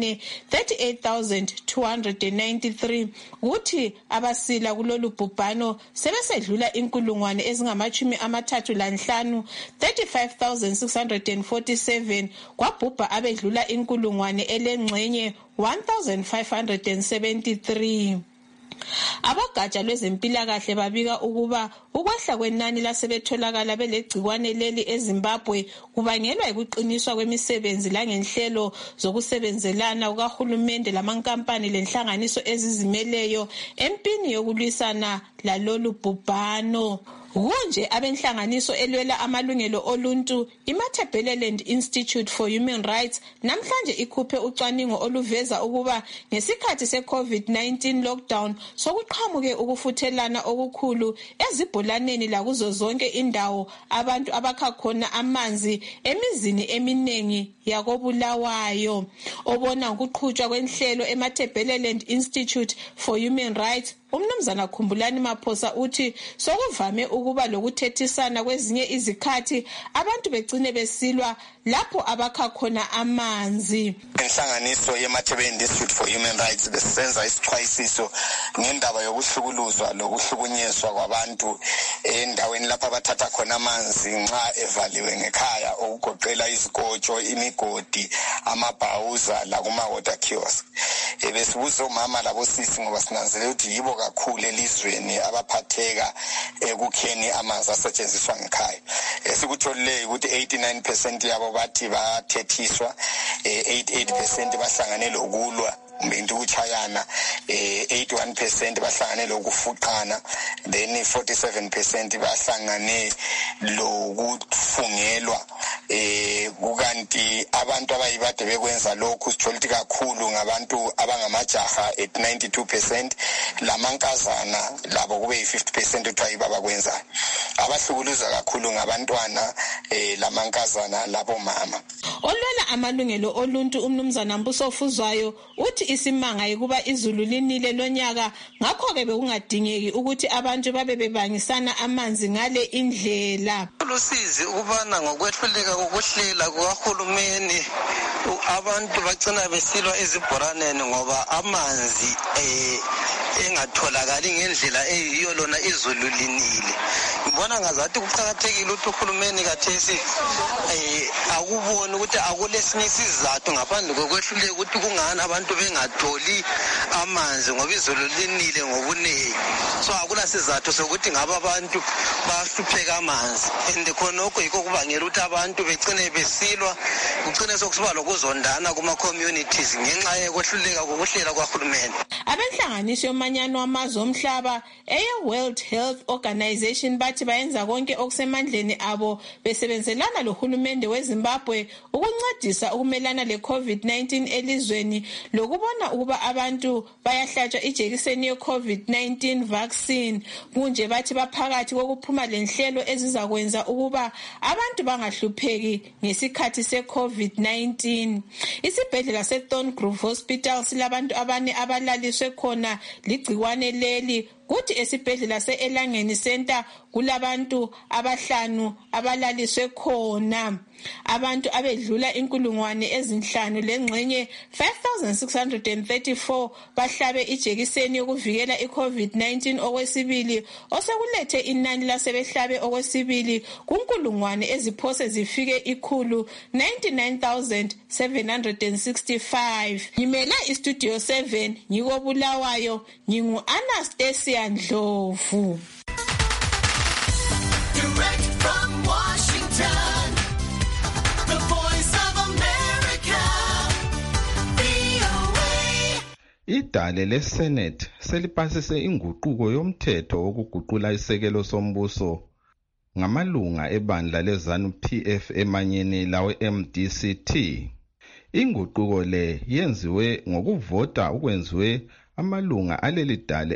38,293 kuthi abasila kulolu bhubhano sebesedlula inkulungwane ezingamachumi 35 35,647 kwabhubha abedlula inkulungwane elengxenye 1,573. Abogatsha lwezempilakahle babika ukuba ukwehla kwenani lasebetholakala belegciwane leli eZimbabwe kubangelwa yikuqiniswa kwemisebenzi langenhlelo zokusebenzelana kukahulumende lamankampani lenhlanganiso ezizimeleyo empini yokulwisana lalolu bhubhano. Kunje abenhlanganiso elwela amalungelo oluntu iMatabeleland Institute for Human Rights namhlanje ikhuphe ucwaningo oluveza ukuba ngesikhathi seCovid-19 lockdown sokuqhamuke ukufuthelana okukhulu ezibholaneni lakuzo zonke indawo abantu abakha khona amanzi emizini eminengi yakobulawayo. Obona ukuqhutshwa kwenhlelo eMatabeleland Institute for Human Rights Umnumzana Khumbulani Maphosa uthi sokuvame ukuba lokuthethisana kwezinye izikhathi abantu begcine besilwa lapho abakha khona amanzi. njengenhlanganiso ye-Matabeleland Institute for Human Rights besenza isixwayisiso ngendaba yokuhlukuluzwa lokuhlukunyezwa kwabantu endaweni lapha abathatha khona amanzi nxa evaliwe ngekhaya okugoqela izikotsho, imigodi, amabhawuza lakuma-water kiosk. Besibuza omama labosisi ngoba sinanzelela ukuthi yibo kakhulu elizweni abaphatheka ekukheni amanzi asetshenziswa ngekhaya. Sikutholile ukuthi 89% yabo bathi bathethiswa, 88% bahlangane lokulwa into ukuchayana, 81% bahlangane lokufuqana, then 47% bahlangane lokufungelwa. Kukanti abantu abayibade bekwenza lokhu sithola ukuthi kakhulu ngabantu abangamajaha at 92%, lamankazana labo kube yi50% ukuthi abakwenzayo. Abahlukuluza kakhulu ngabantwana lamankazana labo mama. Olwela amalungelo oluntu umnumzana Mbuso Fuzwayo uthi isimanga ukuba izulu linile lonyaka, ngakho ke bekungadingeki ukuthi abantu babe bebangisana amanzi ngale indlela. Lusizi ukubana ngokwehluleka kokuhlela kuhulumeni abantu bagcina besilwa ezibhoraneni ngoba amanzi engatholakali ngendlela eyiyo lona izulu linile. Ngibona ngazathi kuqhakathekile ukuthi uhulumeni kathesi akubona ukuthi akulesinye isizathu ngaphandle kokwehluleka ukuthi kungani abantu bengatholi amanzi ngoba izulu linile ngobunengi. So akula sizathu sokuthi ngaba abantu bahlupheka amanzi, and khonokho yikho kubangela ukuthi abantu begcine besilwa, kugcine sokusiba lokuzondana kuma-communities ngenxa yokwehluleka kokuhlela kwahulumeni. Abenhlanganiso yomanyano wamazwe omhlaba eye-World Health Organization bathi bayenza konke okusemandleni abo besebenzelana lohulumende weZimbabwe ukuncedisa ukumelana le-COVID-19 elizweni lokubona ukuba abantu bayahlatshwa ijekiseni ye-COVID-19 vaccine. Kunje bathi baphakathi kokuphuma lenhlelo ezizakwenza ukuba abantu bangahlupheki ngesikhathi se-COVID-19. Isibhedlela se-Thorngrove Hospital silabantu abane abalaliswe khona ligciwane leli, kuthi esibhedlela se-Elangeni Center kulabantu 5 abalaliswe khona. Abantu abedlula 5,000 lengxenye 5,634 bahlabe ijekiseni yokuvikela i-COVID-19 okwesibili, osekulethe inani lasebehlabe okwesibili ku1,000 eziphose zifike 199,765. Ngimele iStudio 7 ngikobulawayo, ngingu-Anastasia Ndlovu. Direct from Washington, the Voice of America, VOA. Idale leSenate selipasise inguquko yomthetho wokuguqula isekelo sombuso ngamalunga ebandla leZANU-PF emanyeni lawe MDCT. Inguquko le yenziwe ngokuvota okwenziwe amalunga alelidale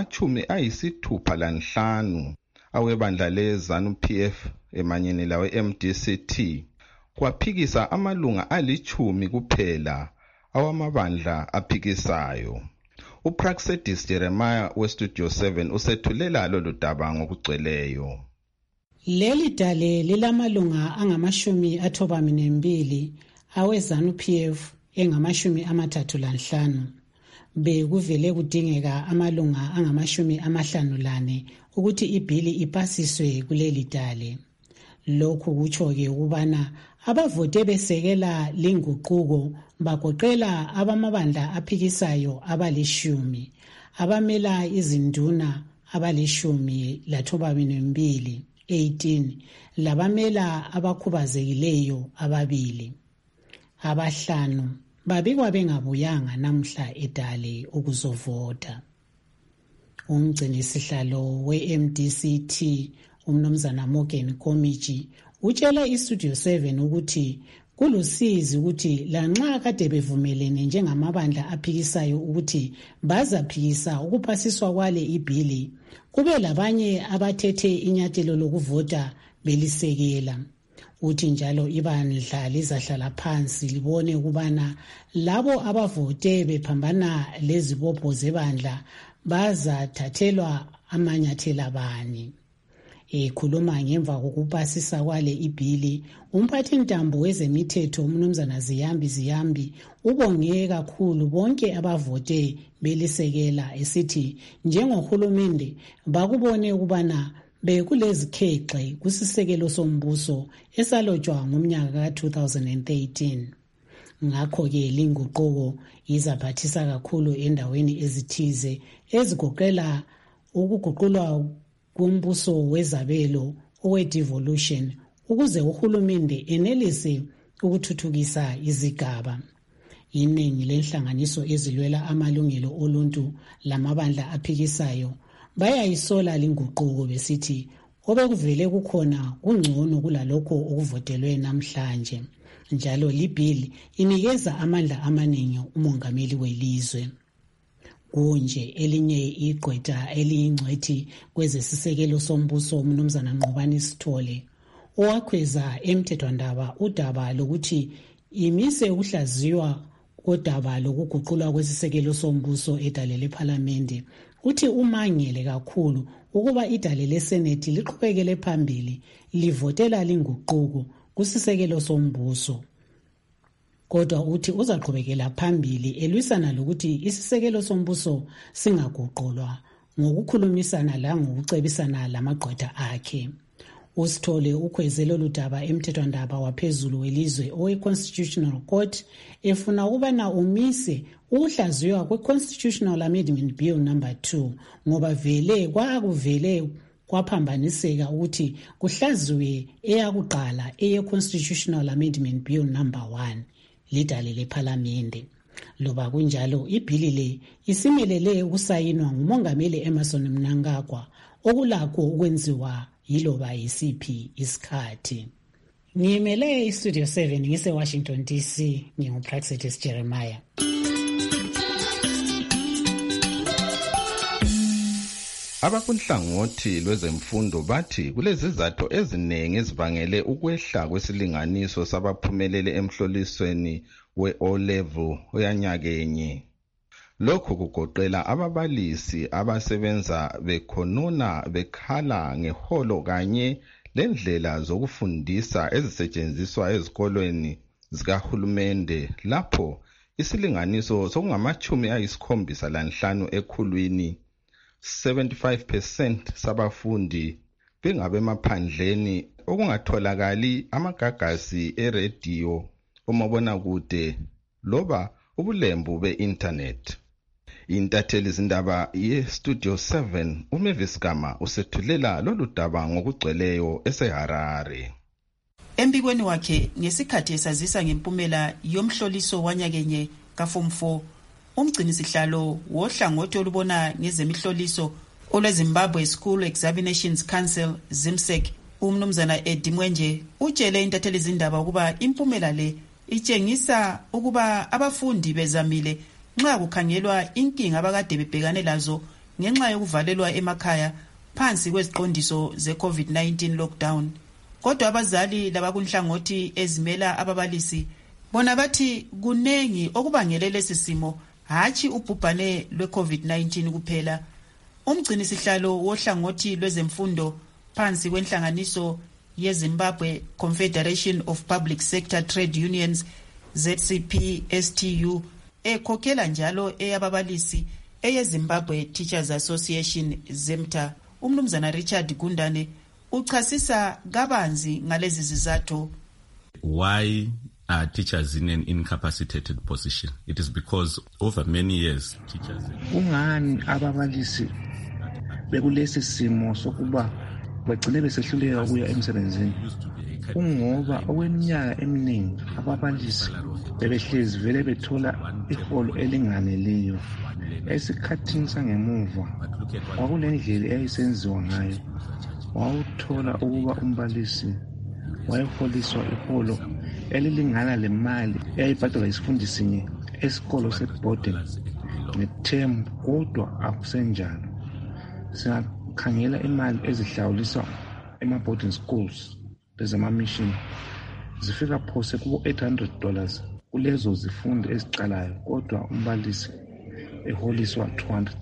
angama-65 awebandla leZANU-PF emanyeni lawe MDCT, kwaphikisa amalunga 10 kuphela awamabandla aphikisayo. uPraxedis Jeremiah weStudio 7 usethulela lolu daba ngokugcweleyo. Leli dale lilamalunga angama-32 aweZANU-PF engama-35. Bekuvele kudingeka amalunga angama-54 ukuthi ibhili ipasiswe kuleli dale. Lokhu kutsho-ke ukubana abavote besekela linguquko bagoqela abamabandla aphikisayo abali-10, abamela izinduna abali-12, 18, labamela abakhubazekileyo 2. 5 babikwa bengabuyanga namhla edale ukuzovota. Umgcinisihlalo we-MDCT umnumzana Morgan Komiji utshela iStudio 7 ukuthi kulusizi ukuthi lanxa kade bevumelene njengamabandla aphikisayo ukuthi bazaphikisa ukupasiswa kwale ibhili, kube labanye abathethe inyathelo lokuvota belisekela. Uthi njalo ibandla lizahlala phansi libone ukubana labo abavote bephambana lezibopho zebandla bazathathelwa amanyathelo bani. Ekhuluma ngemva kokupasisa kwale ibhili, umphathintambo wezemithetho umnumzana Ziyambi ubonge kakhulu bonke abavote belisekela esithi njengohulumende bakubone ukubana bekulezikhexe kusisekelo sombuso esalotshwa ngomnyaka ka-2013. Ngakho-ke linguquko izaphathisa kakhulu endaweni ezithize ezigoqela ukuguqulwa kumbuso wezabelo owe-devolution ukuze uhulumende enelise ukuthuthukisa izigaba. Iningi lenhlanganiso ezilwela amalungelo oluntu lamabandla aphikisayo bayayisola linguquko besithi obekuvele kukhona kungcono kulalokho okuvotelwe namhlanje. Njalo libhili inikeza amandla amaningi umongameli welizwe. Kunje elinye igqwetha eliyingcwethi kwezesisekelo sombuso umnumzana Nqobani Sithole owakhweza emthethwandaba udaba lokuthi imise ukuhlaziywa kodaba lokuguqulwa kwesisekelo sombuso edale lephalamende uthi umangele kakhulu ukuba idale leSenate liqhubekele phambili livotela linguquko kusisekelo sombuso. Kodwa uthi uzaqhubekela phambili elwisana lokuthi isisekelo sombuso singaguqulwa ngokukhulumisana langokucebisana lamagqwetha akhe. Usithole ukhweze lolu daba emthethwandaba waphezulu welizwe owe-Constitutional Court efuna ukubana umise ukuhlaziywa kwe-Constitutional Amendment Bill No. 2 ngoba vele kwaphambaniseka ukuthi kuhlaziywe eyakuqala eye-Constitutional Amendment Bill No. 1 lidale lephalamende. Loba kunjalo ibhili le isimelele ukusayinwa ngumongameli Emmerson Mnangagwa okulakho ukwenziwa yiloba yisiphi isikhathi. Ngimele iStudio 7 ngise-Washington DC, nginguPraxitis Jeremiah. Abakunhlangothi lwezemfundo bathi kulezizathu eziningi ezibangele ukwehla kwesilinganiso sabaphumelele emhlolisweni we-O-level oyanyakenye. Lokhu kugoqela ababalisi abasebenza bekhonona bekhala ngeholo kanye lendlela zokufundisa ezisetshenziswa ezikolweni zikahulumende lapho isilinganiso sokungama-75 ekhulwini 75% sabafundi bengabemaphandleni okungatholakali amagagasi erediyo, umabonakude loba ubulembu be-internet. Intatheli zindaba ye-Studio 7 uMavis Gama usethulela lolu daba ngokugcweleyo eseHarare. Embikweni wakhe ngesikhathi esazisa ngempumela yomhloliso wanyakenye kaForm 4, umgcinisihlalo wohlangothi olubona ngezemihloliso olweZimbabwe School Examinations Council ZIMSEC umnumzana Eddie Mwenje utshele intatheli zindaba ukuba impumela le itshengisa ukuba abafundi bezamile nxa kukhangelwa inkinga abakade bebhekane lazo ngenxa yokuvalelwa emakhaya phansi kweziqondiso ze-COVID-19 lockdown. Kodwa abazali labakunhlangothi ezimela ababalisi bona bathi kunengi okubangele lesi simo, hatshi ubhubhane lwe-COVID-19 kuphela. Umgcinisihlalo wohlangothi lwezemfundo phansi kwenhlanganiso yeZimbabwe Confederation of Public Sector Trade Unions ZCPSTU ekhokhela njalo eyababalisi eyeZimbabwe Teachers Association ZEMTA umnumzana Richard Gundane uchasisa kabanzi ngalezi zizathu. Why are teachers in an incapacitated position? It is because over many years teachers ungani ababalisi bekulesi simo sokuba bagcine besehluleka ukuya emsebenzini. Kungoba okweminyaka eminingi ababalisi bebehlezi vele bethola iholo elinganeleyo. Esikhathini sangemuva kwakulendlela eyayisenziwa ngayo, wawuthola ukuba umbalisi wayeholiswa iholo elilingana lemali eyayibhadalwa isifundi sinye esikolo se-boarding nge-term, kodwa akusenjalo. Singakhangela imali ezihlawuliswa ema-boarding schools lezama-mission zifika phose kubo-$800 kulezo zifundi eziqalayo, kodwa umbalisi eholiswa $200.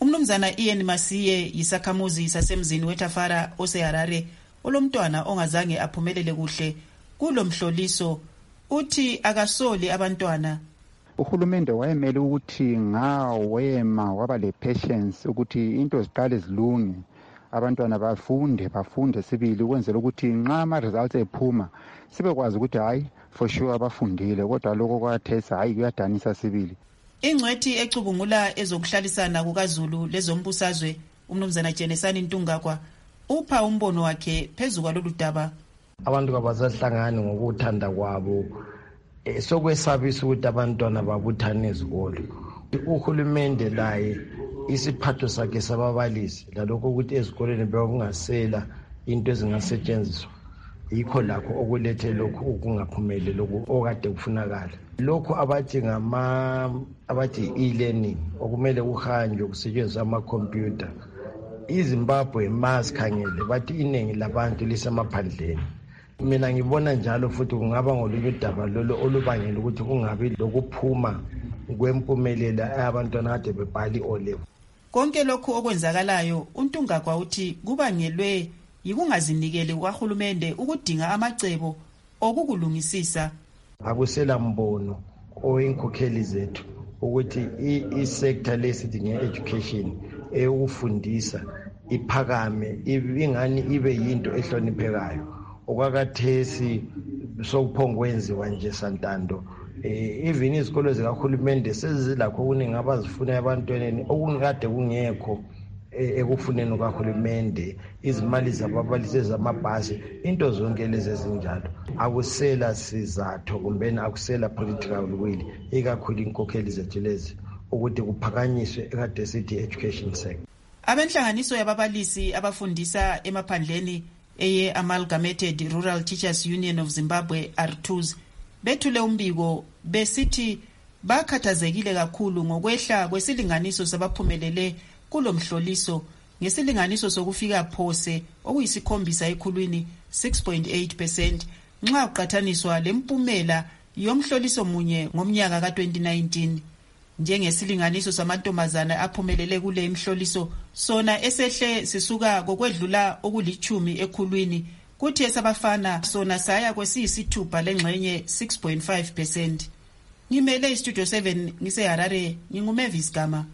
Umnumzana Ian Masiye yisakhamuzi sasemzini weTafara oseHarare olomntwana ongazange aphumelele kuhle kulo mhloliso. Uthi akasoli abantwana. Uhulumende wayemele ukuthi ngawema waba le patience ukuthi into ziqale zilunge, abantwana bafunde sibili ukwenzela ukuthi nxa ama results ephuma sibekwazi ukuthi hayi for sure abafundile, kodwa lokho kwathesa hayi kuyadanisa sibili. Ingcwethi ecubungula ezokuhlalisana kukaZulu lezombusazwe umnumzana Jenesani Ntungakwa upha umbono wakhe phezu kwalolu daba. Abantu kabasahlangani ngokuthanda kwabo, sokwesabisa ukuthi abantwana babuthane ezikolo. Uhulumende laye isiphatho sakhe sababalisi lalokho ukuthi ezikoleni bekungasela into ezingasetshenziswa, yikho lakho okulethe lokhu ukungaphumeleli lokhu okade kufunakala. Lokho abathi e-learning okumele kuhanjwe kusetshenziswa amakhompyuta. iZimbabwe masikhangele bathi iningi labantu lisemaphandleni. Mina ngibona njalo futhi kungaba ngolunye udaba lolo olubangela ukuthi kungabi lokuphuma kwempumelela abantwana ade bebhali O-level. Konke lokhu okwenzakalayo uNtungakwa uthi kubangelwe yikungazinikeli kwahulumende ukudinga amacebo okukulungisisa. Akusela mbono oyinkokheli zethu ukuthi i-sector lesithi nge-education eyokufundisa iphakame ingani ibe yinto ehloniphekayo. Okwakathesi sokuphongwenziwa nje santando. Even izikolo zikahulumende sezilakho okuningi abazifuna abantwaneni okungade kungekho ekufuneni kahulumende, izimali zababalisi zamabhasi, into zonke lezi ezinjalo. Akusela sizathu kumbeni akusela political will ikakhulu inkokheli zethu lezi ukuthi kuphakanyiswe ekade sithi education sector. Abenhlanganiso yababalisi abafundisa emaphandleni eye-Amalgamated Rural Teachers Union of Zimbabwe R2s bethule umbiko besithi bakhathazekile kakhulu ngokwehla kwesilinganiso sabaphumelele kulo mhloliso ngesilinganiso sokufika phose okuyisikhombisa ekhulwini 6.8% nxa kuqathaniswa lempumela yomhloliso munye ngomnyaka ka-2019. Njengesilinganiso samantombazana aphumelele kule imhloliso sona esehle sisuka kokwedlula okulichumi ekhulwini, kuthi esabafana sona saya kwesiyisithupha lengxenye 6.5%. Ngimele iStudio 7 ngiseHarare, nginguMavis Gama.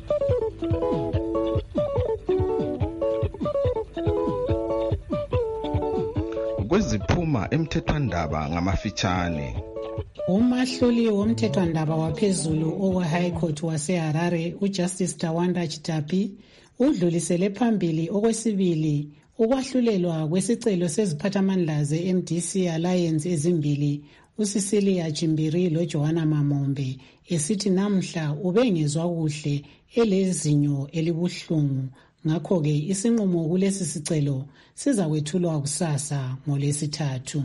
Kweziphuma emthethwandaba ngamafitshane. Umahluli womthethwandaba waphezulu owe-High Court waseHarare uJustice Tawanda Chitapi udlulisele phambili okwesibili ukwahlulelwa kwesicelo seziphathamandla ze-MDC Alliance ezimbili uCecilia Chimbiri loJohana Mamombe esithi namhla ubengezwa kuhle elezinyo elibuhlungu, ngakho-ke isinqumo kulesi sicelo sizakwethulwa kusasa ngoLwesithathu.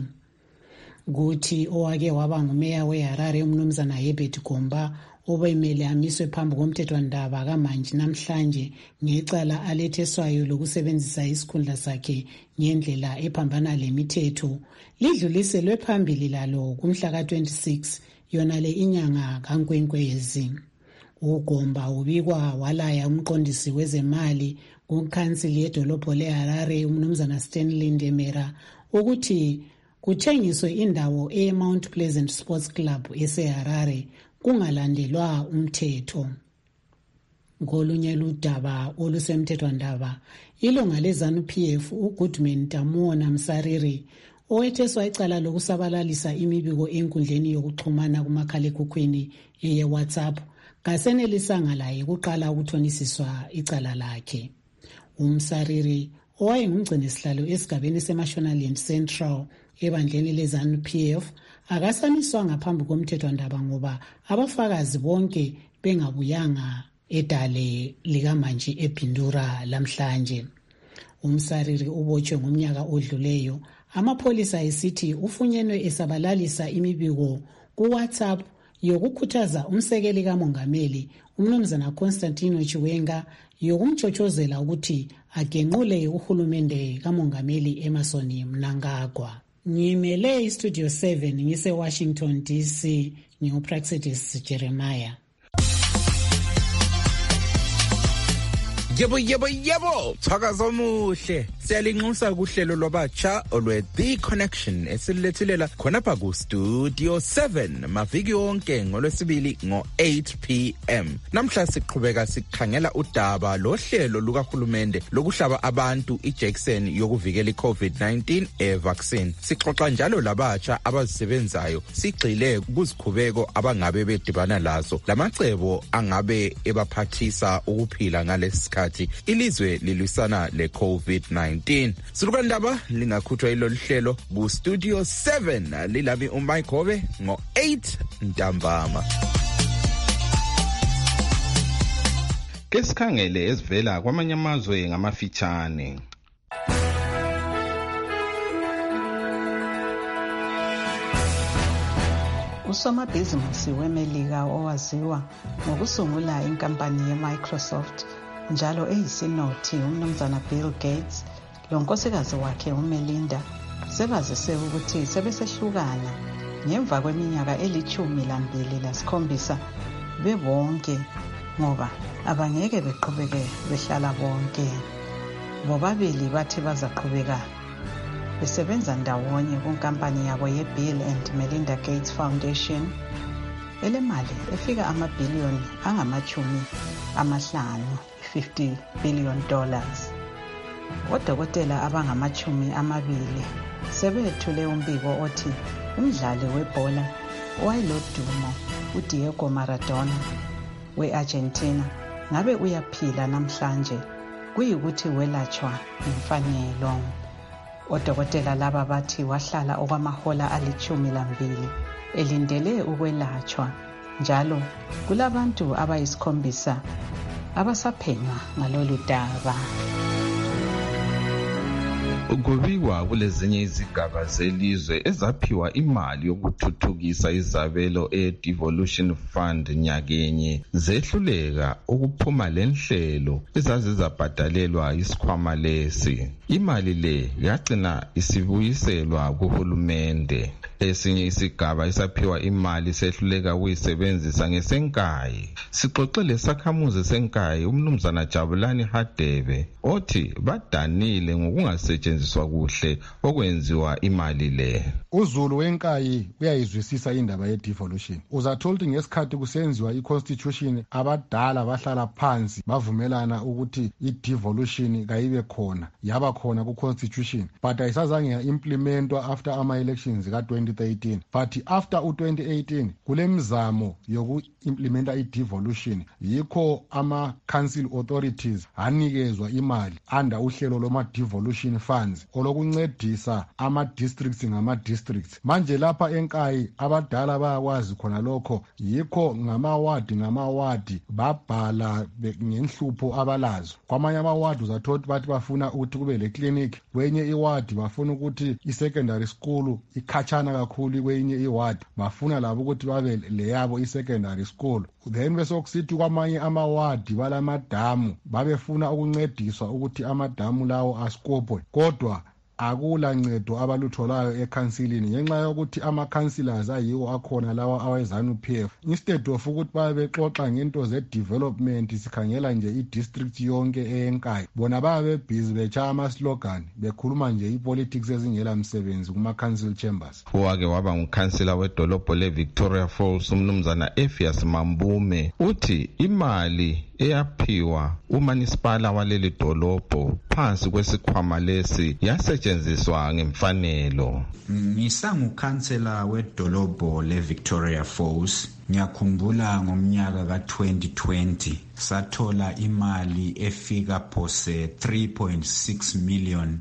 Kuthi owake waba ngumeya weHarare umnumzana Herbert Gomba obemele amiswe phambi komthethwandaba kamanje namhlanje ngecala aletheswayo lokusebenzisa isikhundla sakhe ngendlela ephambana lemithetho, lidluliselwe phambili lalo kumhla ka-26 yona le inyanga kaNkwenkwezi. uGomba ubikwa walaya umqondisi wezemali kunkhansili yedolobho leHarare umnumzana Stanley Ndemera ukuthi kuthengiswe indawo eMount Pleasant Sports Club eseHarare kungalandelwa umthetho. Ngolunye ludaba olusemthethwandaba, ilunga leZANU-PF uGoodman Tamona Msariri owetheswa icala lokusabalalisa imibiko enkundleni yokuxhumana kumakhalekhukhwini ye-WhatsApp kasenelisanga laye kuqala ukuthonisiswa icala lakhe. Umsariri owayengumgcinisihlalo esigabeni seMashonaland Central ebandleni leZANU-PF akasamiswa ngaphambi komthethwandaba ngoba abafakazi bonke bengabuyanga edale likamanje eBindura lamhlanje. Umsariri ubotshwe ngomnyaka odluleyo, amapholisa esithi ufunyenwe esabalalisa imibiko kuWhatsApp yokukhuthaza umsekeli kamongameli umnumzana Constantino Chiwenga yokumtshotshozela ukuthi agenqule uhulumende kamongameli Emmerson Mnangagwa. Ngimele iStudio 7 ngise-Washington DC, nginguPraxedis Jeremiah. Yebo, thakaza omuhle. Siyalinxusa kuhlelo lwabatsha olwe The Connection esilethulela khonapha ku Studio 7 maviki onke ngolwesibili ngo-8 p.m. Namhla siqhubeka sikhangela udaba lohlelo lukahulumende lokuhlaba abantu ijekiseni yokuvikela i-COVID-19 vaccine. Sixoxa njalo labatsha abazisebenzayo sigxile kuzikhubeko abangabe bedibana lazo. Lamacebo angabe ebaphathisa ukuphila ngalesi ilizwe lilwisana le-COVID-19. Silukandaba lingakhuthwa ilolu hlelo ku-Studio 7 lilami uMike Hove ngo-8 ntambama. Ke sikhangele ezivela kwamanye amazwe ngamafitshane. Usomabhizinisi weMelika owaziwa ngokusungula inkampani ye-Microsoft njalo eyisinothi umnumzana Bill Gates lonkosikazi wakhe uMelinda sebazise ukuthi sebesehlukana ngemva kweminyaka 17 bebonke ngoba abangeke beqhubeke behlala bonke. Bobabili bathi bazaqhubeka besebenza ndawonye kunkampani yabo ye-Bill and Melinda Gates Foundation elemali efika amabhiliyoni $50 billion. Odokotela abangama-20 sebethule umbiko othi umdlali webhola owayelodumo uDiego Maradona we-Argentina ngabe uyaphila namhlanje kuyikuthi welatshwa imfanelo. Odokotela laba bathi wahlala okwamahola 12 elindele ukwelatshwa njalo kulabantu abayisikhombisa abasaphenywa ngalolu daba. Kubikwa kulezinye izigaba zelizwe ezaphiwa imali yokuthuthukisa izabelo e-Devolution Fund nyakenye zehluleka ukuphuma lenhlelo ezazizabhadalelwa isikhwama lesi. Imali le yagcina isibuyiselwa kuhulumende. Esinye isigaba esaphiwa imali sehluleka ukuyisebenzisa ngesenkayi. Sixoxele sakhamuzi senkayi umnumzana Jabulani Hadebe othi badanile ngokungasetshenziswa kuhle okwenziwa imali le. uZulu wenkayi uyayizwisisa indaba ye-devolution. Uzathola ukuthi ngesikhathi kusenziwa i-constitution abadala bahlala phansi bavumelana ukuthi i-devolution kayibe khona yaba khona ku-constitution but ayisazange ya-implementwa after ama-elections ka-2013 but after u-2018 kule mzamo yoku-implementa i-devolution yikho ama-council authorities anikezwa imali under uhlelo loma-devolution funds olokuncedisa ama-districts ngama-districts. Manje lapha enkayi abadala bayakwazi khona lokho yikho ngamawadi babhala ngenhlupho abalazo. Kwamanye amawadi uzathola bathi bafuna ukuthi kube le-clinic, kwenye iwadi bafuna ukuthi i-secondary school ikhatshana kakhulu, kwenye iwadi bafuna labo ukuthi babe leyabo i-secondary school. Then besokusithi kwamanye amawadi balamadamu babefuna ukuncediswa ukuthi amadamu lawo askopwe, kodwa akula ncedo abalutholayo ekhansilini ngenxa yokuthi ama-councillors ayiwo akhona lawa aweZANU-PF. Instead of ukuthi babe bexoxa ngento ze-development sikhangela nje i-district yonke eyenkayi, bona babe busy betshaya ama-slogan bekhuluma nje i-politics ezingela msebenzi kuma-council chambers. Owake waba ngukhansila wedolobho le-Victoria Falls umnumzana Effias Mambume uthi imali eyaphiwa umanisipala waleli dolobho phansi kwesikhwama lesi yasetshenziswa ngemfanelo. Ngisangukhansela wedolobho le-Victoria Falls. Ngiyakhumbula ngomnyaka ka-2020 sathola imali efika phose $3.6 million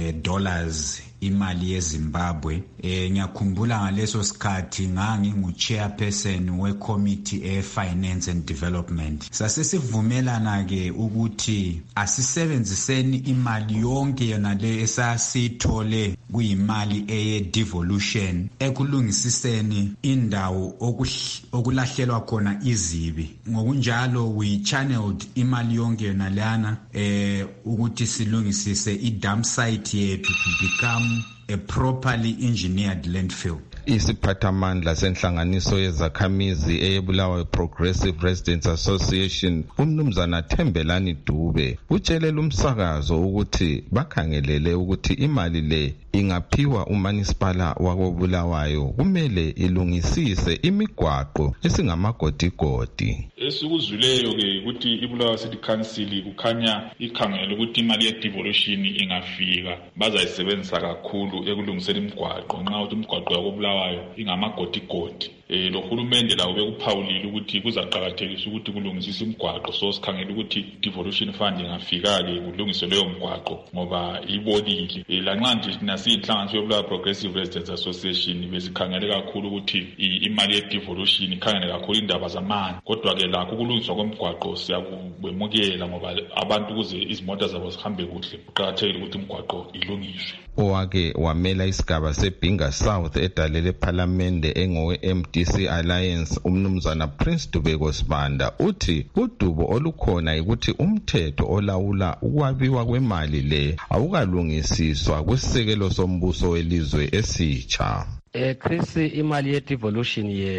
imali yeZimbabwe. Ngiyakhumbula ngaleso sikhathi ngangingu-chairperson we-committee finance and development. Sasesivumelana ke ukuthi asisebenziseni imali yonke yona le esasithole kuyimali eye-devolution ekulungisiseni indawo okulahlelwa khona izibi. Ngokunjalo we channeled imali yonke yona lana ukuthi silungisise i-dump site yethu to become a properly engineered landfill. Isiphathamandla senhlanganiso yezakhamizi eyeBulawayo Progressive Residents Association umnumzana Thembelani Dube utshelele umsakazo ukuthi bakhangelele ukuthi imali le ingaphiwa uManisipala wakoBulawayo kumele ilungisise imigwaqo esingamagodigodi. Esikuzwileyo ke ukuthi iBulawayo City Council kukhanya ikhangele ukuthi imali ye-devolution ingafika bazayisebenzisa kakhulu ekulungiseni imigwaqo nxa ukuthi imigwaqo yakoBulawayo ingamagodigodi. Lo hulumende lawo bekuphawulile ukuthi kuzaqakathekisa ukuthi kulungisise imigwaqo, so sikhangele ukuthi devolution fund ingafika-ke kulungiswe leyo mgwaqo ngoba ibolile. Lanxa nje nasiyinhlanganiso yoBulawayo Progressive Residents Association besikhangele kakhulu ukuthi imali ye-devolution ikhangele kakhulu indaba zamanzi, kodwa-ke lakho ukulungiswa kwemigwaqo siyakubemukela ngoba abantu ukuze izimota zabo zihambe kuhle kuqakathekile ukuthi imigwaqo ilungiswe. Owake wamela isigaba seBhinga South edalele ePhalamende engowe-MDC Alliance umnumzana Prince Dubeko Sibanda uthi udubo olukhona ukuthi umthetho olawula ukwabiwa kwemali le awukalungisiswa kwisekelo sombuso welizwe esitsha. Chris, imali ye-devolution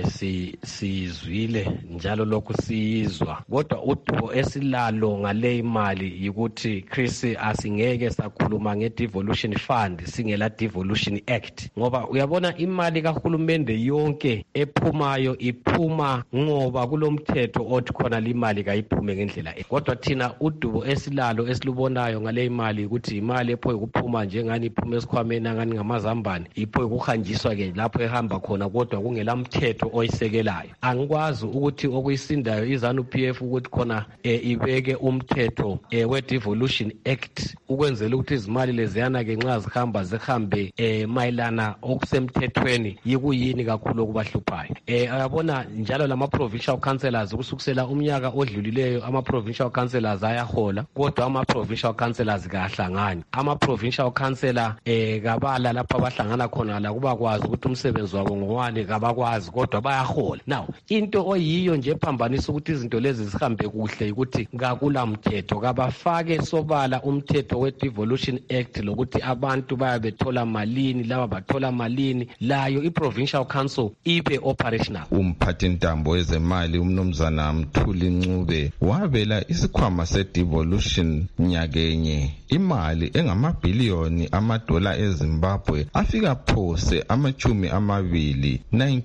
siyizwile njalo lokhu siyizwa, kodwa udubo esilalo ngale imali yikuthi Chris asingeke sakhuluma nge-devolution fund singela devolution act, ngoba uyabona imali kahulumende yonke ephumayo iphuma ngoba kulomthetho othi khona limali kayiphume ngendlela kodwa thina udubo esilalo esilubonayo ngale imali ukuthi imali epho ukuphuma njengani iphuma esikhwameni ngani ngamazambane ipho ukuhanjiswa ke lapho ehamba khona kodwa kungela mthetho oyisekelayo. Angikwazi ukuthi okuyisindayo iZANU-PF ukuthi khona ibeke umthetho we-Devolution Act ukwenzela ukuthi izimali leziyana ke nxa zihambe mayelana okusemthethweni yikuyini kakhulu okubahluphayo. Ayabona njalo lama provincial councillors kusukisela umnyaka odlulileyo ama provincial councillors ayahola, kodwa ama provincial councillors kahlangani. Ama provincial councillor kabala lapha abahlangana khona la kubakwazi ukuthi umsebenzi wabo ngowani kabakwazi kodwa bayahola. Now into oyiyo nje ephambanisa ukuthi izinto lezi zihambe kuhle ukuthi ngakula mthetho kabafake sobala umthetho we-Devolution Act lokuthi abantu bayabethola malini laba bathola malini layo i-provincial council ibe operational. Umphathintambo wezemali umnumzana Mthuli Ncube wabela isikhwama se-devolution nyakenye imali engamabhiliyoni amadola eZimbabwe afika phose amachumi amabili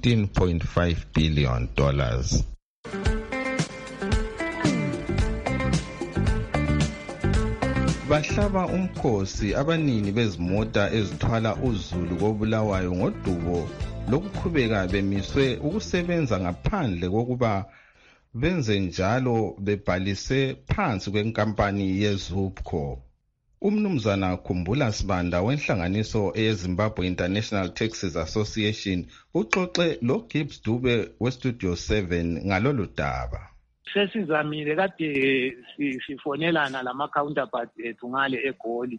$19.5 billion. Bahlaba umkhosi abanini bezimota ezithwala uzulu koBulawayo ngodubo lokuqhubeka bemiswe ukusebenza ngaphandle kokuba benze njalo bebhalise phansi kwenkampani yeZUPCO. Umnumzana Khumbula Sibanda wenhlanganiso eyeZimbabwe International Taxis Association uxoxe lo Gibbs Dube weStudio 7 ngalolu daba. Sesizamile kade sifonelana lama counterpart ethu ngale eGoli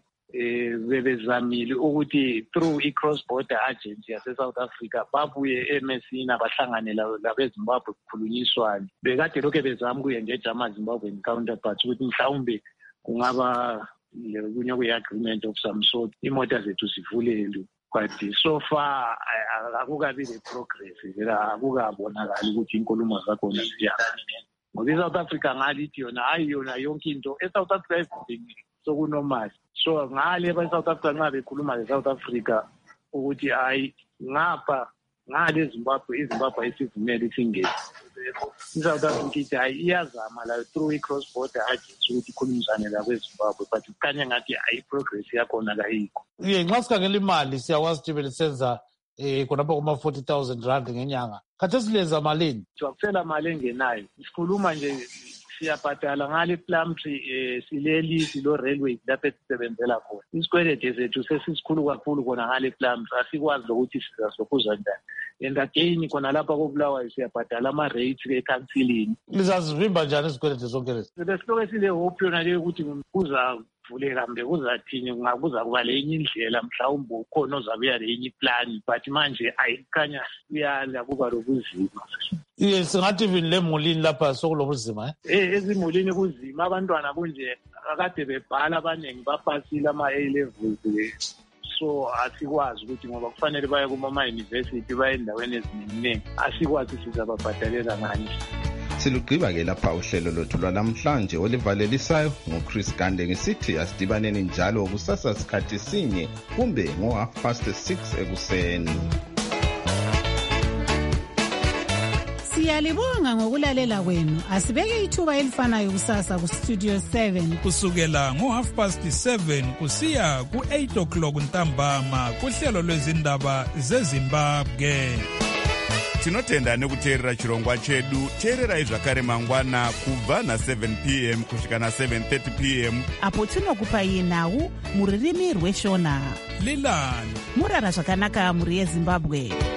bebezamile ukuthi through i-cross border agency yase South Africa babuye eMessina bahlangane labeZimbabwe kukhulunyiswane. Bekade lokho bezama kuye nje jama Zimbabwean counterparts ukuthi mhlawumbe kungaba kunye kwe-agreement of some sort imota zethu zivulelwe, but so far akukabi le-progress akukabonakali ukuthi inkulumo zakhona ziyahambeni ngoba iSouth Africa ngalithi yona hayi yona yonke into eSouth Africa everything sokunormal. So ngale eSouth Africa nxa bekhuluma leSouth Africa ukuthi hayi ngapha ngale iZimbabwe isivumele isingene iSouth Africa ithi hayi iyazama la through i-cross border agency ukuthi ikhulumisane lakweZimbabwe, but kukhanya ngathi hayi progress yakhona kayikho. Nxa sikhangela imali siyakwazi ukuthi belisenza khonapho kuma-40,000 rand ngenyanga. Khathesi lenza malini? Siwakusela mali engenayo. Sikhuluma nje siyabhadala ngale Plumtree silelisi lo railway lapho esisebenzela khona. Isikwelede zethu sesisikhulu kakhulu khona ngale Plumtree asikwazi ukuthi sizasokuza njani. And again khona lapha koBulawayo siyabhadala ama-rates ekhansilini. Lizazivimba njani izikwelede zonke lezi? Besiloke sile hope yona leyo ukuthi kuzavuleka mbe kuzathini kuza kuba lenye indlela mhlawumbe ukhona ozabuya lenye iplani, but manje ayikhanya kuyala kuba lobuzima. Singathi even lemulini lapha sokulobuzima ezimulini kuzima, abantwana kunje akade bebhala abaningi bapasile ama-A levels so asikwazi ukuthi ngoba kufanele baye kuma-university baye endaweni eziningi asikwazi sizababhadalela ngani. Silugqiba-ke lapha uhlelo lwethu lwalamhlanje olivalelisayo nguChris Gande ngisithi asidibaneni njalo kusasa sikhathi sinye kumbe ngo-6:30 ekuseni. Siyalibonga ngokulalela kwenu. Asibeke ithuba elifanayo kusasa kuStudio 7 kusukela ngo-7:30 kusiya ku-8 ntambama kuhlelo lwezindaba zeZimbabwe. Tinotenda nekuteerera chirongwa chedu. Teererai zvakare mangwana kubva na7 p.m. kusvika na7:30 p.m. apo tinokupai nhau muririmi rweshona. Lilani murara zvakanaka muri yeZimbabwe.